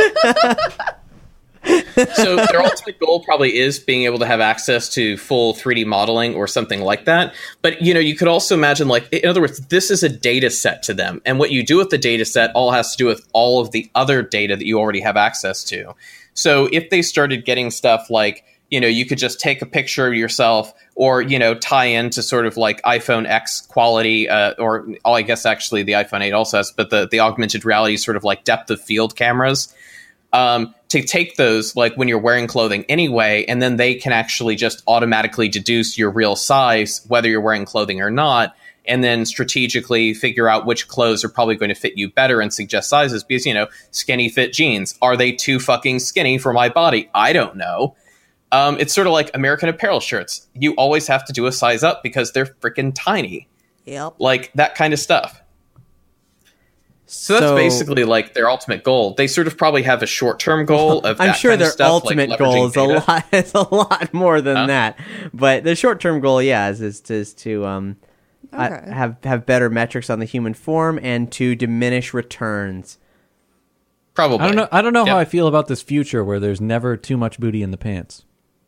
So their ultimate goal probably is being able to have access to full three D modeling or something like that. But, you know, you could also imagine, like, in other words, this is a data set to them. And what you do with the data set all has to do with all of the other data that you already have access to. So if they started getting stuff like, you know, you could just take a picture of yourself or, you know, tie into sort of like iPhone X quality, uh, or oh, I guess actually the iPhone eight also has, but the, the augmented reality sort of like depth of field cameras. Um, to take those, like when you're wearing clothing anyway, and then they can actually just automatically deduce your real size, whether you're wearing clothing or not, and then strategically figure out which clothes are probably going to fit you better and suggest sizes. Because, you know, skinny fit jeans, are they too fucking skinny for my body? I don't know. Um, it's sort of like American Apparel shirts. You always have to do a size up because they're freaking tiny. Yep. Like that kind of stuff. So that's So- basically like their ultimate goal. They sort of probably have a short-term goal of I'm that sure kind their of stuff, ultimate like goal leveraging is a data. lot. It's a lot more than Huh? that. But the short term goal, yeah, is, is, is to um, uh, Okay. have have better metrics on the human form and to diminish returns. Probably. I don't know. I don't know Yep. how I feel about this future where there's never too much booty in the pants.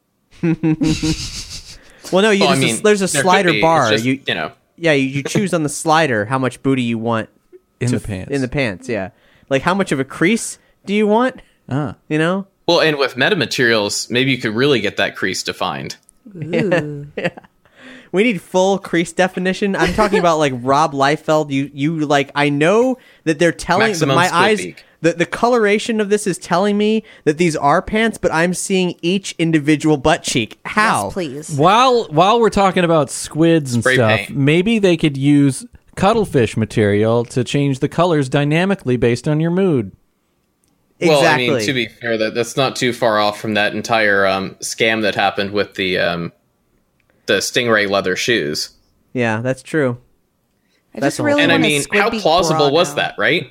Well, no, you Well, I just, mean, there's a there could slider be. It's bar. just, you you know. yeah, you, you choose on the slider how much booty you want In to the pants. In the pants, yeah. Like how much of a crease do you want? Ah. You know. Well, and with metamaterials, maybe you could really get that crease defined. We need full crease definition. I'm talking about like Rob Liefeld. You, you like. I know that they're telling Maximum my split eyes. beak. The the coloration of this is telling me that these are pants, but I'm seeing each individual butt cheek. How? Yes, please. While while we're talking about squids and Spray stuff, paint. maybe they could use cuttlefish material to change the colors dynamically based on your mood. Well, Exactly. I mean, to be fair, that that's not too far off from that entire um, scam that happened with the um, the Stingray leather shoes. Yeah, that's true. I That's just all. really And I want a mean, squid how beak plausible bra was now. that, right?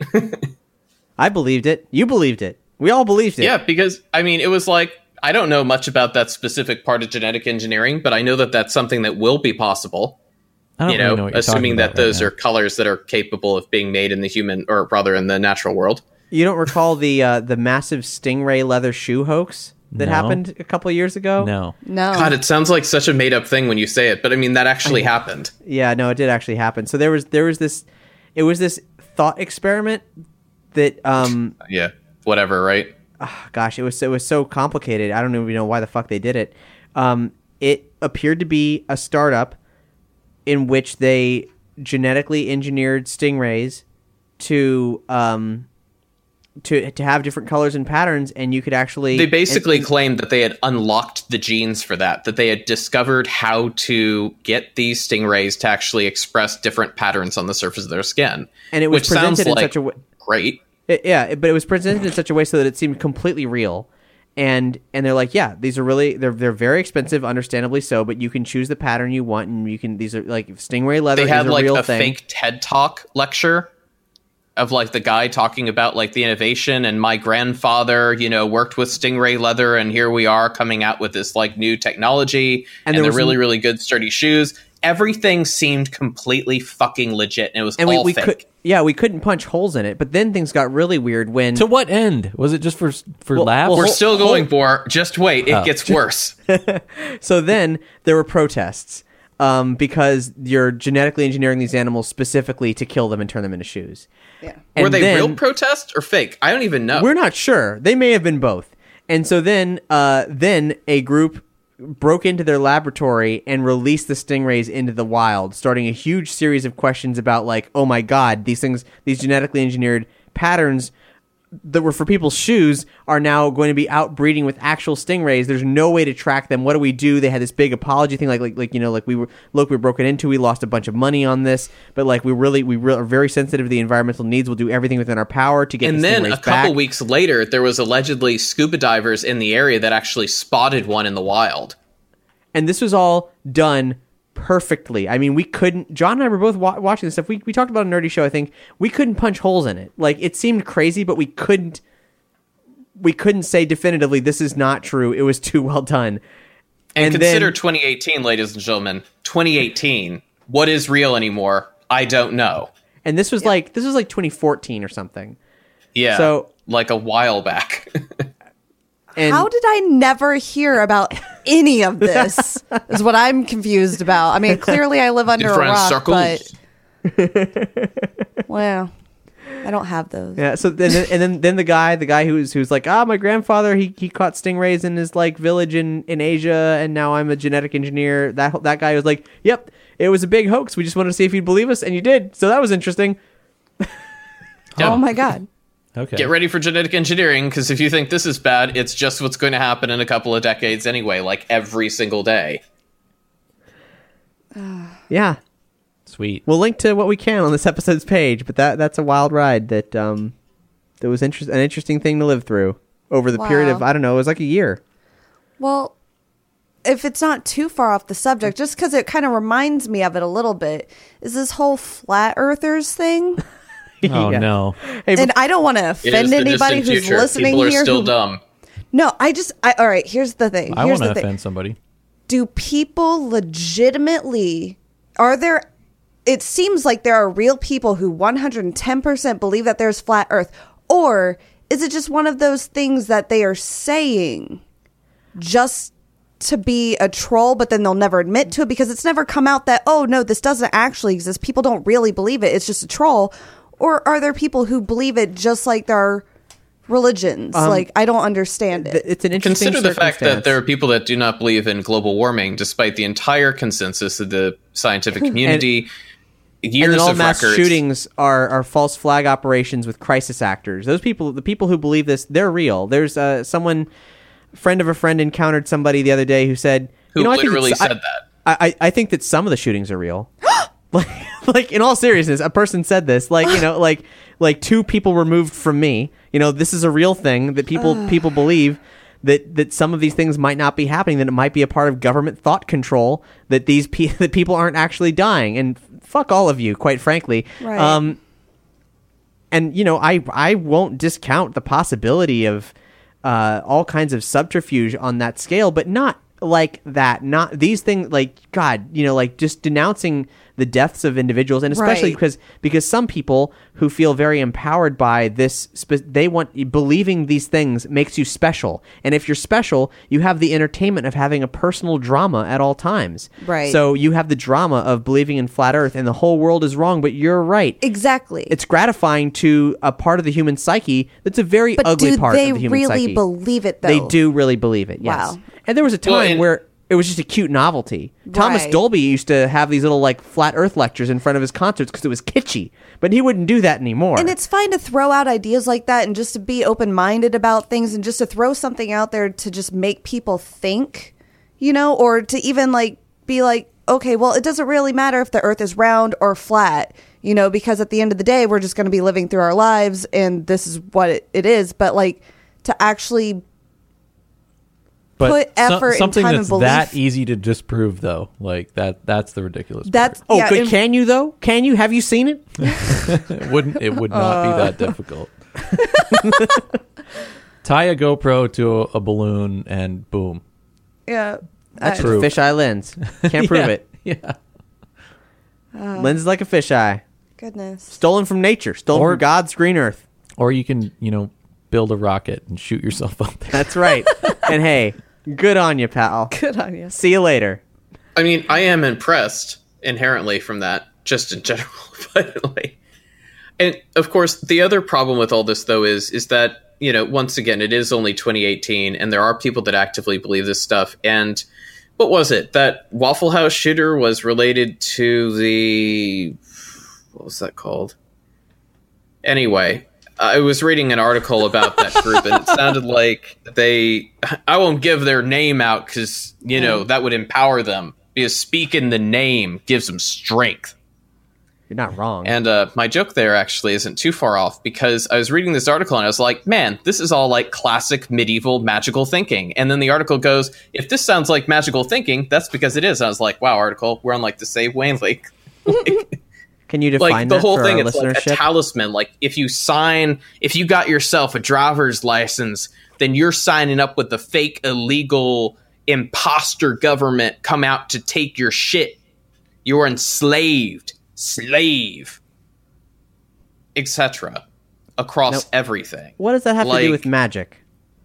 I believed it. You believed it. We all believed it. Yeah, because I mean, it was like I don't know much about that specific part of genetic engineering, but I know that that's something that will be possible. I don't You really know, know what you're assuming talking that about right those now. are colors that are capable of being made in the human, or rather, in the natural world. You don't recall the uh, the massive Stingray leather shoe hoax that No. happened a couple of years ago? No. No. God, it sounds like such a made up thing when you say it, but I mean that actually happened. Yeah, no, it did actually happen. So there was there was this, it was this thought experiment that um Yeah, whatever, right? gosh, it was it was so complicated. I don't even know why the fuck they did it. Um, it appeared to be a startup in which they genetically engineered stingrays to um to to have different colors and patterns, and you could actually They basically and- and- claimed that they had unlocked the genes for that, that they had discovered how to get these stingrays to actually express different patterns on the surface of their skin. And it was which sounds presented in like such a way- great. It- yeah, but it was presented in such a way so that it seemed completely real. And and they're like, yeah, these are really they're they're very expensive, understandably so. But you can choose the pattern you want, and you can these are like Stingray leather. They had is a like real a thing. fake TED Talk lecture of like the guy talking about like the innovation, and my grandfather, you know, worked with Stingray leather, and here we are coming out with this like new technology, And and, there they're was really n- really good sturdy shoes. Everything seemed completely fucking legit, and it was and we, all we fake. could yeah we couldn't punch holes in it. But then things got really weird when To what end? Was it just for for Well- laughs? well, We're Hol- still hol- going for. Just wait, it Oh. gets worse. so then there were protests um, because you're genetically engineering these animals specifically to kill them and turn them into shoes. Yeah. And Were they then- real protests or fake? I don't even know. We're not sure. They may have been both. And so then, uh, then a group broke into their laboratory and released the stingrays into the wild, starting a huge series of questions about like, oh my god, these things, these genetically engineered patterns that were for people's shoes are now going to be outbreeding with actual stingrays. There's no way to track them. What do we do? They had this big apology thing, like like like you know, like we were look, we were broken into. We lost a bunch of money on this, but like we really we re- are very sensitive to the environmental needs. We'll do everything within our power to get. And the then stingrays a couple back. weeks later, there was allegedly scuba divers in the area that actually spotted one in the wild. And this was all done perfectly. I mean, we couldn't. John and I were both wa- watching this stuff. We we talked about a nerdy show. I think we couldn't punch holes in it. Like it seemed crazy, but we couldn't. We couldn't say definitively this is not true. It was too well done. And, And consider then- twenty eighteen, ladies and gentlemen. twenty eighteen. What is real anymore? I don't know. And this was like this was like twenty fourteen or something. Yeah. So- like a while back. And How did I never hear about any of this? Is what I'm confused about. I mean, clearly I live under a Different rock, circles. but well, I don't have those. yeah, so then and then then the guy, the guy who's who's like, ah, my grandfather, he he caught stingrays in his like village in, in Asia, and now I'm a genetic engineer. That that guy was like, yep, it was a big hoax. We just wanted to see if you'd believe us, and you did. So that was interesting. Yeah. Oh my god. okay. Get ready for genetic engineering, because if you think this is bad, it's just what's going to happen in a couple of decades anyway, like every single day. Yeah, Sweet. we'll link to what we can on this episode's page, but that that's a wild ride that um that was interest an interesting thing to live through over the period of Wow. I don't know, it was like a year. Well, if it's not too far off the subject, just because it kind of reminds me of it a little bit, is this whole flat earthers thing. Oh Yeah. no! Hey, And I don't want to It is offend the anybody distant who's future. listening People are here. still who- dumb. No, I just, I, all right, here's the thing. I Here's want to the thing. offend somebody. Do people legitimately, are there, it seems like there are real people who one hundred ten percent believe that there's flat earth, or is it just one of those things that they are saying just to be a troll, but then they'll never admit to it because it's never come out that, oh no, this doesn't actually exist. People don't really believe it. It's just a troll. Or are there people who believe it just like there are religions? Um, like, I don't understand it. th- it's an interesting Consider the fact that circumstance. there are people that do not believe in global warming, despite the entire consensus of the scientific community. years and then all of mass records. shootings are, are false flag operations with crisis actors. Those people, the people who believe this, they're real. There's uh, someone, friend of a friend, encountered somebody the other day who said, Who you know, I think literally it's- said I, that. I, I think that some of the shootings are real. like, like in all seriousness, a person said this. Like, you know, like like two people removed from me. You know, this is a real thing that people people believe. That, that some of these things might not be happening, that it might be a part of government thought control, that these pe- that people aren't actually dying, and fuck all of you, quite frankly. Right. Um, and you know, I I won't discount the possibility of uh, all kinds of subterfuge on that scale, but not like that. Not these things, like God, you know, like just denouncing the deaths of individuals, and especially Right. because because some people who feel very empowered by this, spe- they want believing these things makes you special, and if you're special, you have the entertainment of having a personal drama at all times. Right. So you have the drama of believing in flat Earth, and the whole world is wrong, but you're right. Exactly. It's gratifying to a part of the human psyche that's a very But ugly do part they of the human really psyche. believe it, though? They do really believe it. Yes. Wow. And there was a time Well, and- where it was just a cute novelty. Thomas Right. Dolby used to have these little like flat Earth lectures in front of his concerts because it was kitschy, but he wouldn't do that anymore. And it's fine to throw out ideas like that and just to be open-minded about things and just to throw something out there to just make people think, you know, or to even like be like, okay, well, it doesn't really matter if the earth is round or flat, you know, because at the end of the day, we're just going to be living through our lives and this is what it, it is. But like to actually But put so- effort and something time that's and belief. that easy to disprove, though, like that—that's the ridiculous. That's oh, yeah, but and- can you though? Can you? Have you seen it? part. It wouldn't. It would not be Uh. that difficult. Tie a GoPro to a, a balloon and boom. yeah. That's I- just a fisheye lens. Can't prove Yeah, it. Yeah. Lens is like a fisheye, Goodness. stolen from nature, stolen Or- from God's green earth. Or you can, you know, build a rocket and shoot yourself up there. That's right. And hey, good on you, pal. Good on you. See you later. I mean, I am impressed inherently from that, just in general. But like, and of course, the other problem with all this, though, is is that, you know, once again, it is only twenty eighteen, and there are people that actively believe this stuff. And what was it? That Waffle House shooter was related to the what was that called? Anyway, I was reading an article about that group, and it sounded like they. I won't give their name out because you know that would empower them. Because speaking the name gives them strength. You're not wrong. And uh, my joke there actually isn't too far off, because I was reading this article and I was like, man, this is all like classic medieval magical thinking. And then the article goes, if this sounds like magical thinking, that's because it is. And I was like, wow, article, we're on like the same wavelength. Like, Can you define like the that whole for thing, our it's like a listenership? talisman. Like if you sign, if you got yourself a driver's license, then you're signing up with the fake illegal imposter government come out to take your shit. You're enslaved, slave, et cetera across Now, everything. What does that have to Like- do with magic?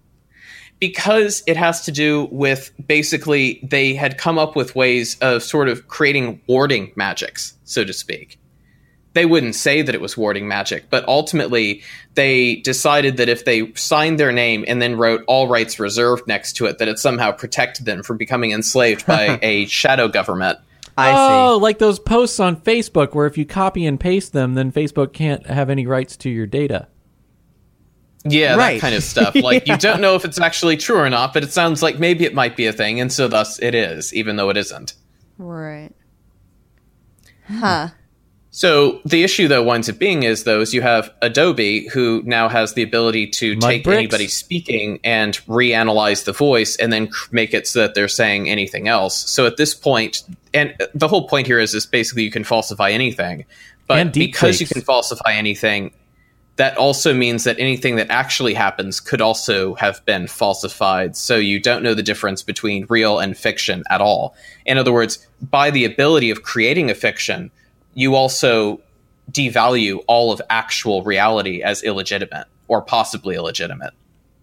Because it has to do with basically they had come up with ways of sort of creating warding magics, so to speak. They wouldn't say that it was warding magic, but ultimately they decided that if they signed their name and then wrote all rights reserved next to it, that it somehow protected them from becoming enslaved by a shadow government. I oh, see. like those posts on Facebook where if you copy and paste them, then Facebook can't have any rights to your data. Yeah, Right. that kind of stuff. Like, you don't know if it's actually true or not, but it sounds like maybe it might be a thing, and so thus it is, even though it isn't. Right. Huh. So the issue, though, winds up being is, though, is you have Adobe, who now has the ability to Mud take bricks. anybody speaking and reanalyze the voice and then make it so that they're saying anything else. So at this point, and the whole point here is, is basically you can falsify anything. But And deep because you fakes. can falsify anything, that also means that anything that actually happens could also have been falsified. So you don't know the difference between real and fiction at all. In other words, by the ability of creating a fiction, you also devalue all of actual reality as illegitimate or possibly illegitimate.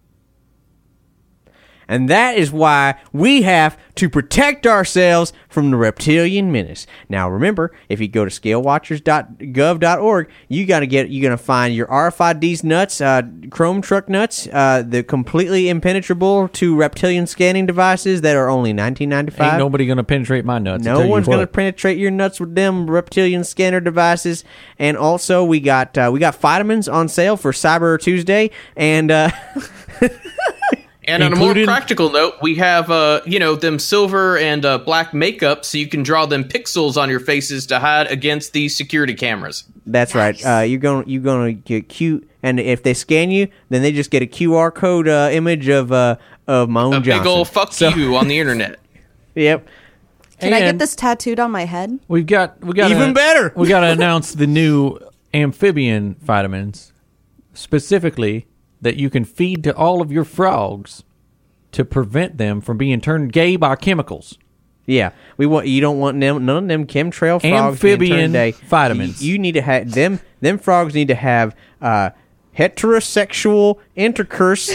And that is why we have to protect ourselves from the reptilian menace. Now, remember, if you go to scale watchers dot gov dot org, you gotta get you're gonna find your R F I Ds nuts, uh, Chrome truck nuts, uh, the completely impenetrable to reptilian scanning devices that are only nineteen ninety-five. Ain't nobody gonna penetrate my nuts. I'll No tell you one's what. gonna penetrate your nuts with them reptilian scanner devices. And also, we got uh, we got vitamins on sale for Cyber Tuesday, and. Uh, And on a more Included- practical note, we have, uh, you know, them silver and uh, black makeup so you can draw them pixels on your faces to hide against these security cameras. That's right. Uh, you're going you're going to get cute, and if they scan you, then they just get a Q R code uh, image of uh, of my own A Johnson. big ol' fuck So- you on the internet. Yep. Can I get And this tattooed on my head? We've got we got Even better. We got to announce the new amphibian vitamins, specifically that you can feed to all of your frogs to prevent them from being turned gay by chemicals. Yeah, we want you don't want them none of them chemtrail frogs being Amphibian turned gay. vitamins. You, you need to have them. Them frogs need to have uh, heterosexual intercourse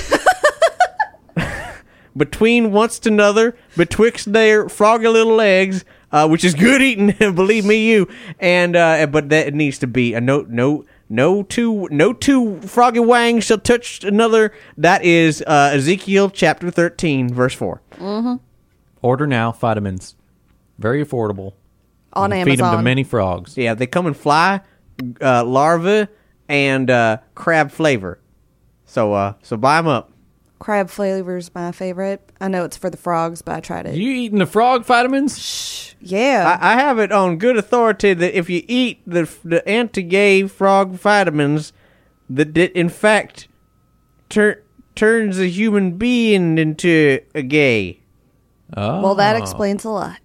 between once to another betwixt their froggy little legs, uh, which is good eating. Believe me, you. And uh, but that needs to be a no no. No two, no two froggy wangs shall touch another. That is uh, Ezekiel chapter thirteen, verse four. Mm-hmm. Order now, vitamins, very affordable. On You can Feed them to Amazon. many frogs. Yeah, they come in fly, uh, larva, and uh, crab flavor. So, uh, so buy them up. Crab flavor's my favorite. I know it's for the frogs, but I tried it. You eating the frog vitamins? Yeah. I, I have it on good authority that if you eat the the anti-gay frog vitamins, that it in fact tur- turns a human being into a gay. Oh. Well, that explains a lot.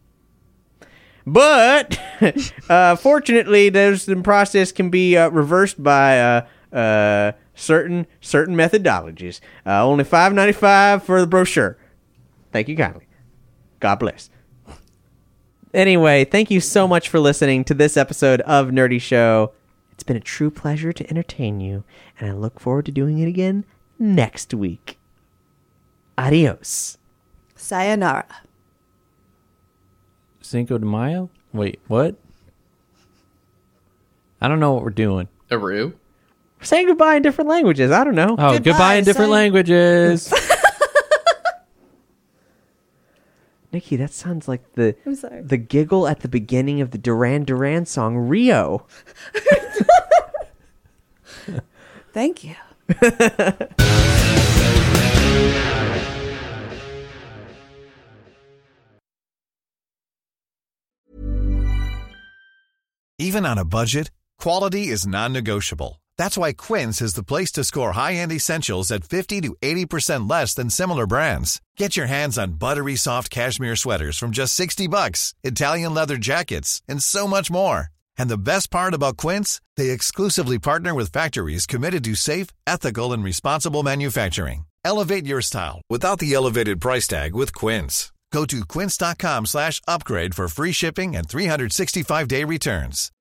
But uh, fortunately, those the process can be uh, reversed by uh, uh, certain certain methodologies. Uh, only five ninety five for the brochure. Thank you kindly. God bless. Anyway, thank you so much for listening to this episode of Nerdy Show. It's been a true pleasure to entertain you, and I look forward to doing it again next week. Adios. Sayonara. Cinco de Mayo? Wait, what? I don't know what we're doing. Aru? We're saying goodbye in different languages. I don't know. Oh, goodbye, Goodbye, in different say- languages. Nikki, that sounds like the I'm sorry. the giggle at the beginning of the Duran Duran song Rio. Thank you. Even on a budget, quality is non-negotiable. That's why Quince is the place to score high-end essentials at fifty to eighty percent less than similar brands. Get your hands on buttery soft cashmere sweaters from just sixty bucks, Italian leather jackets, and so much more. And the best part about Quince, they exclusively partner with factories committed to safe, ethical, and responsible manufacturing. Elevate your style without the elevated price tag with Quince. Go to quince.com slash upgrade for free shipping and three sixty-five day returns.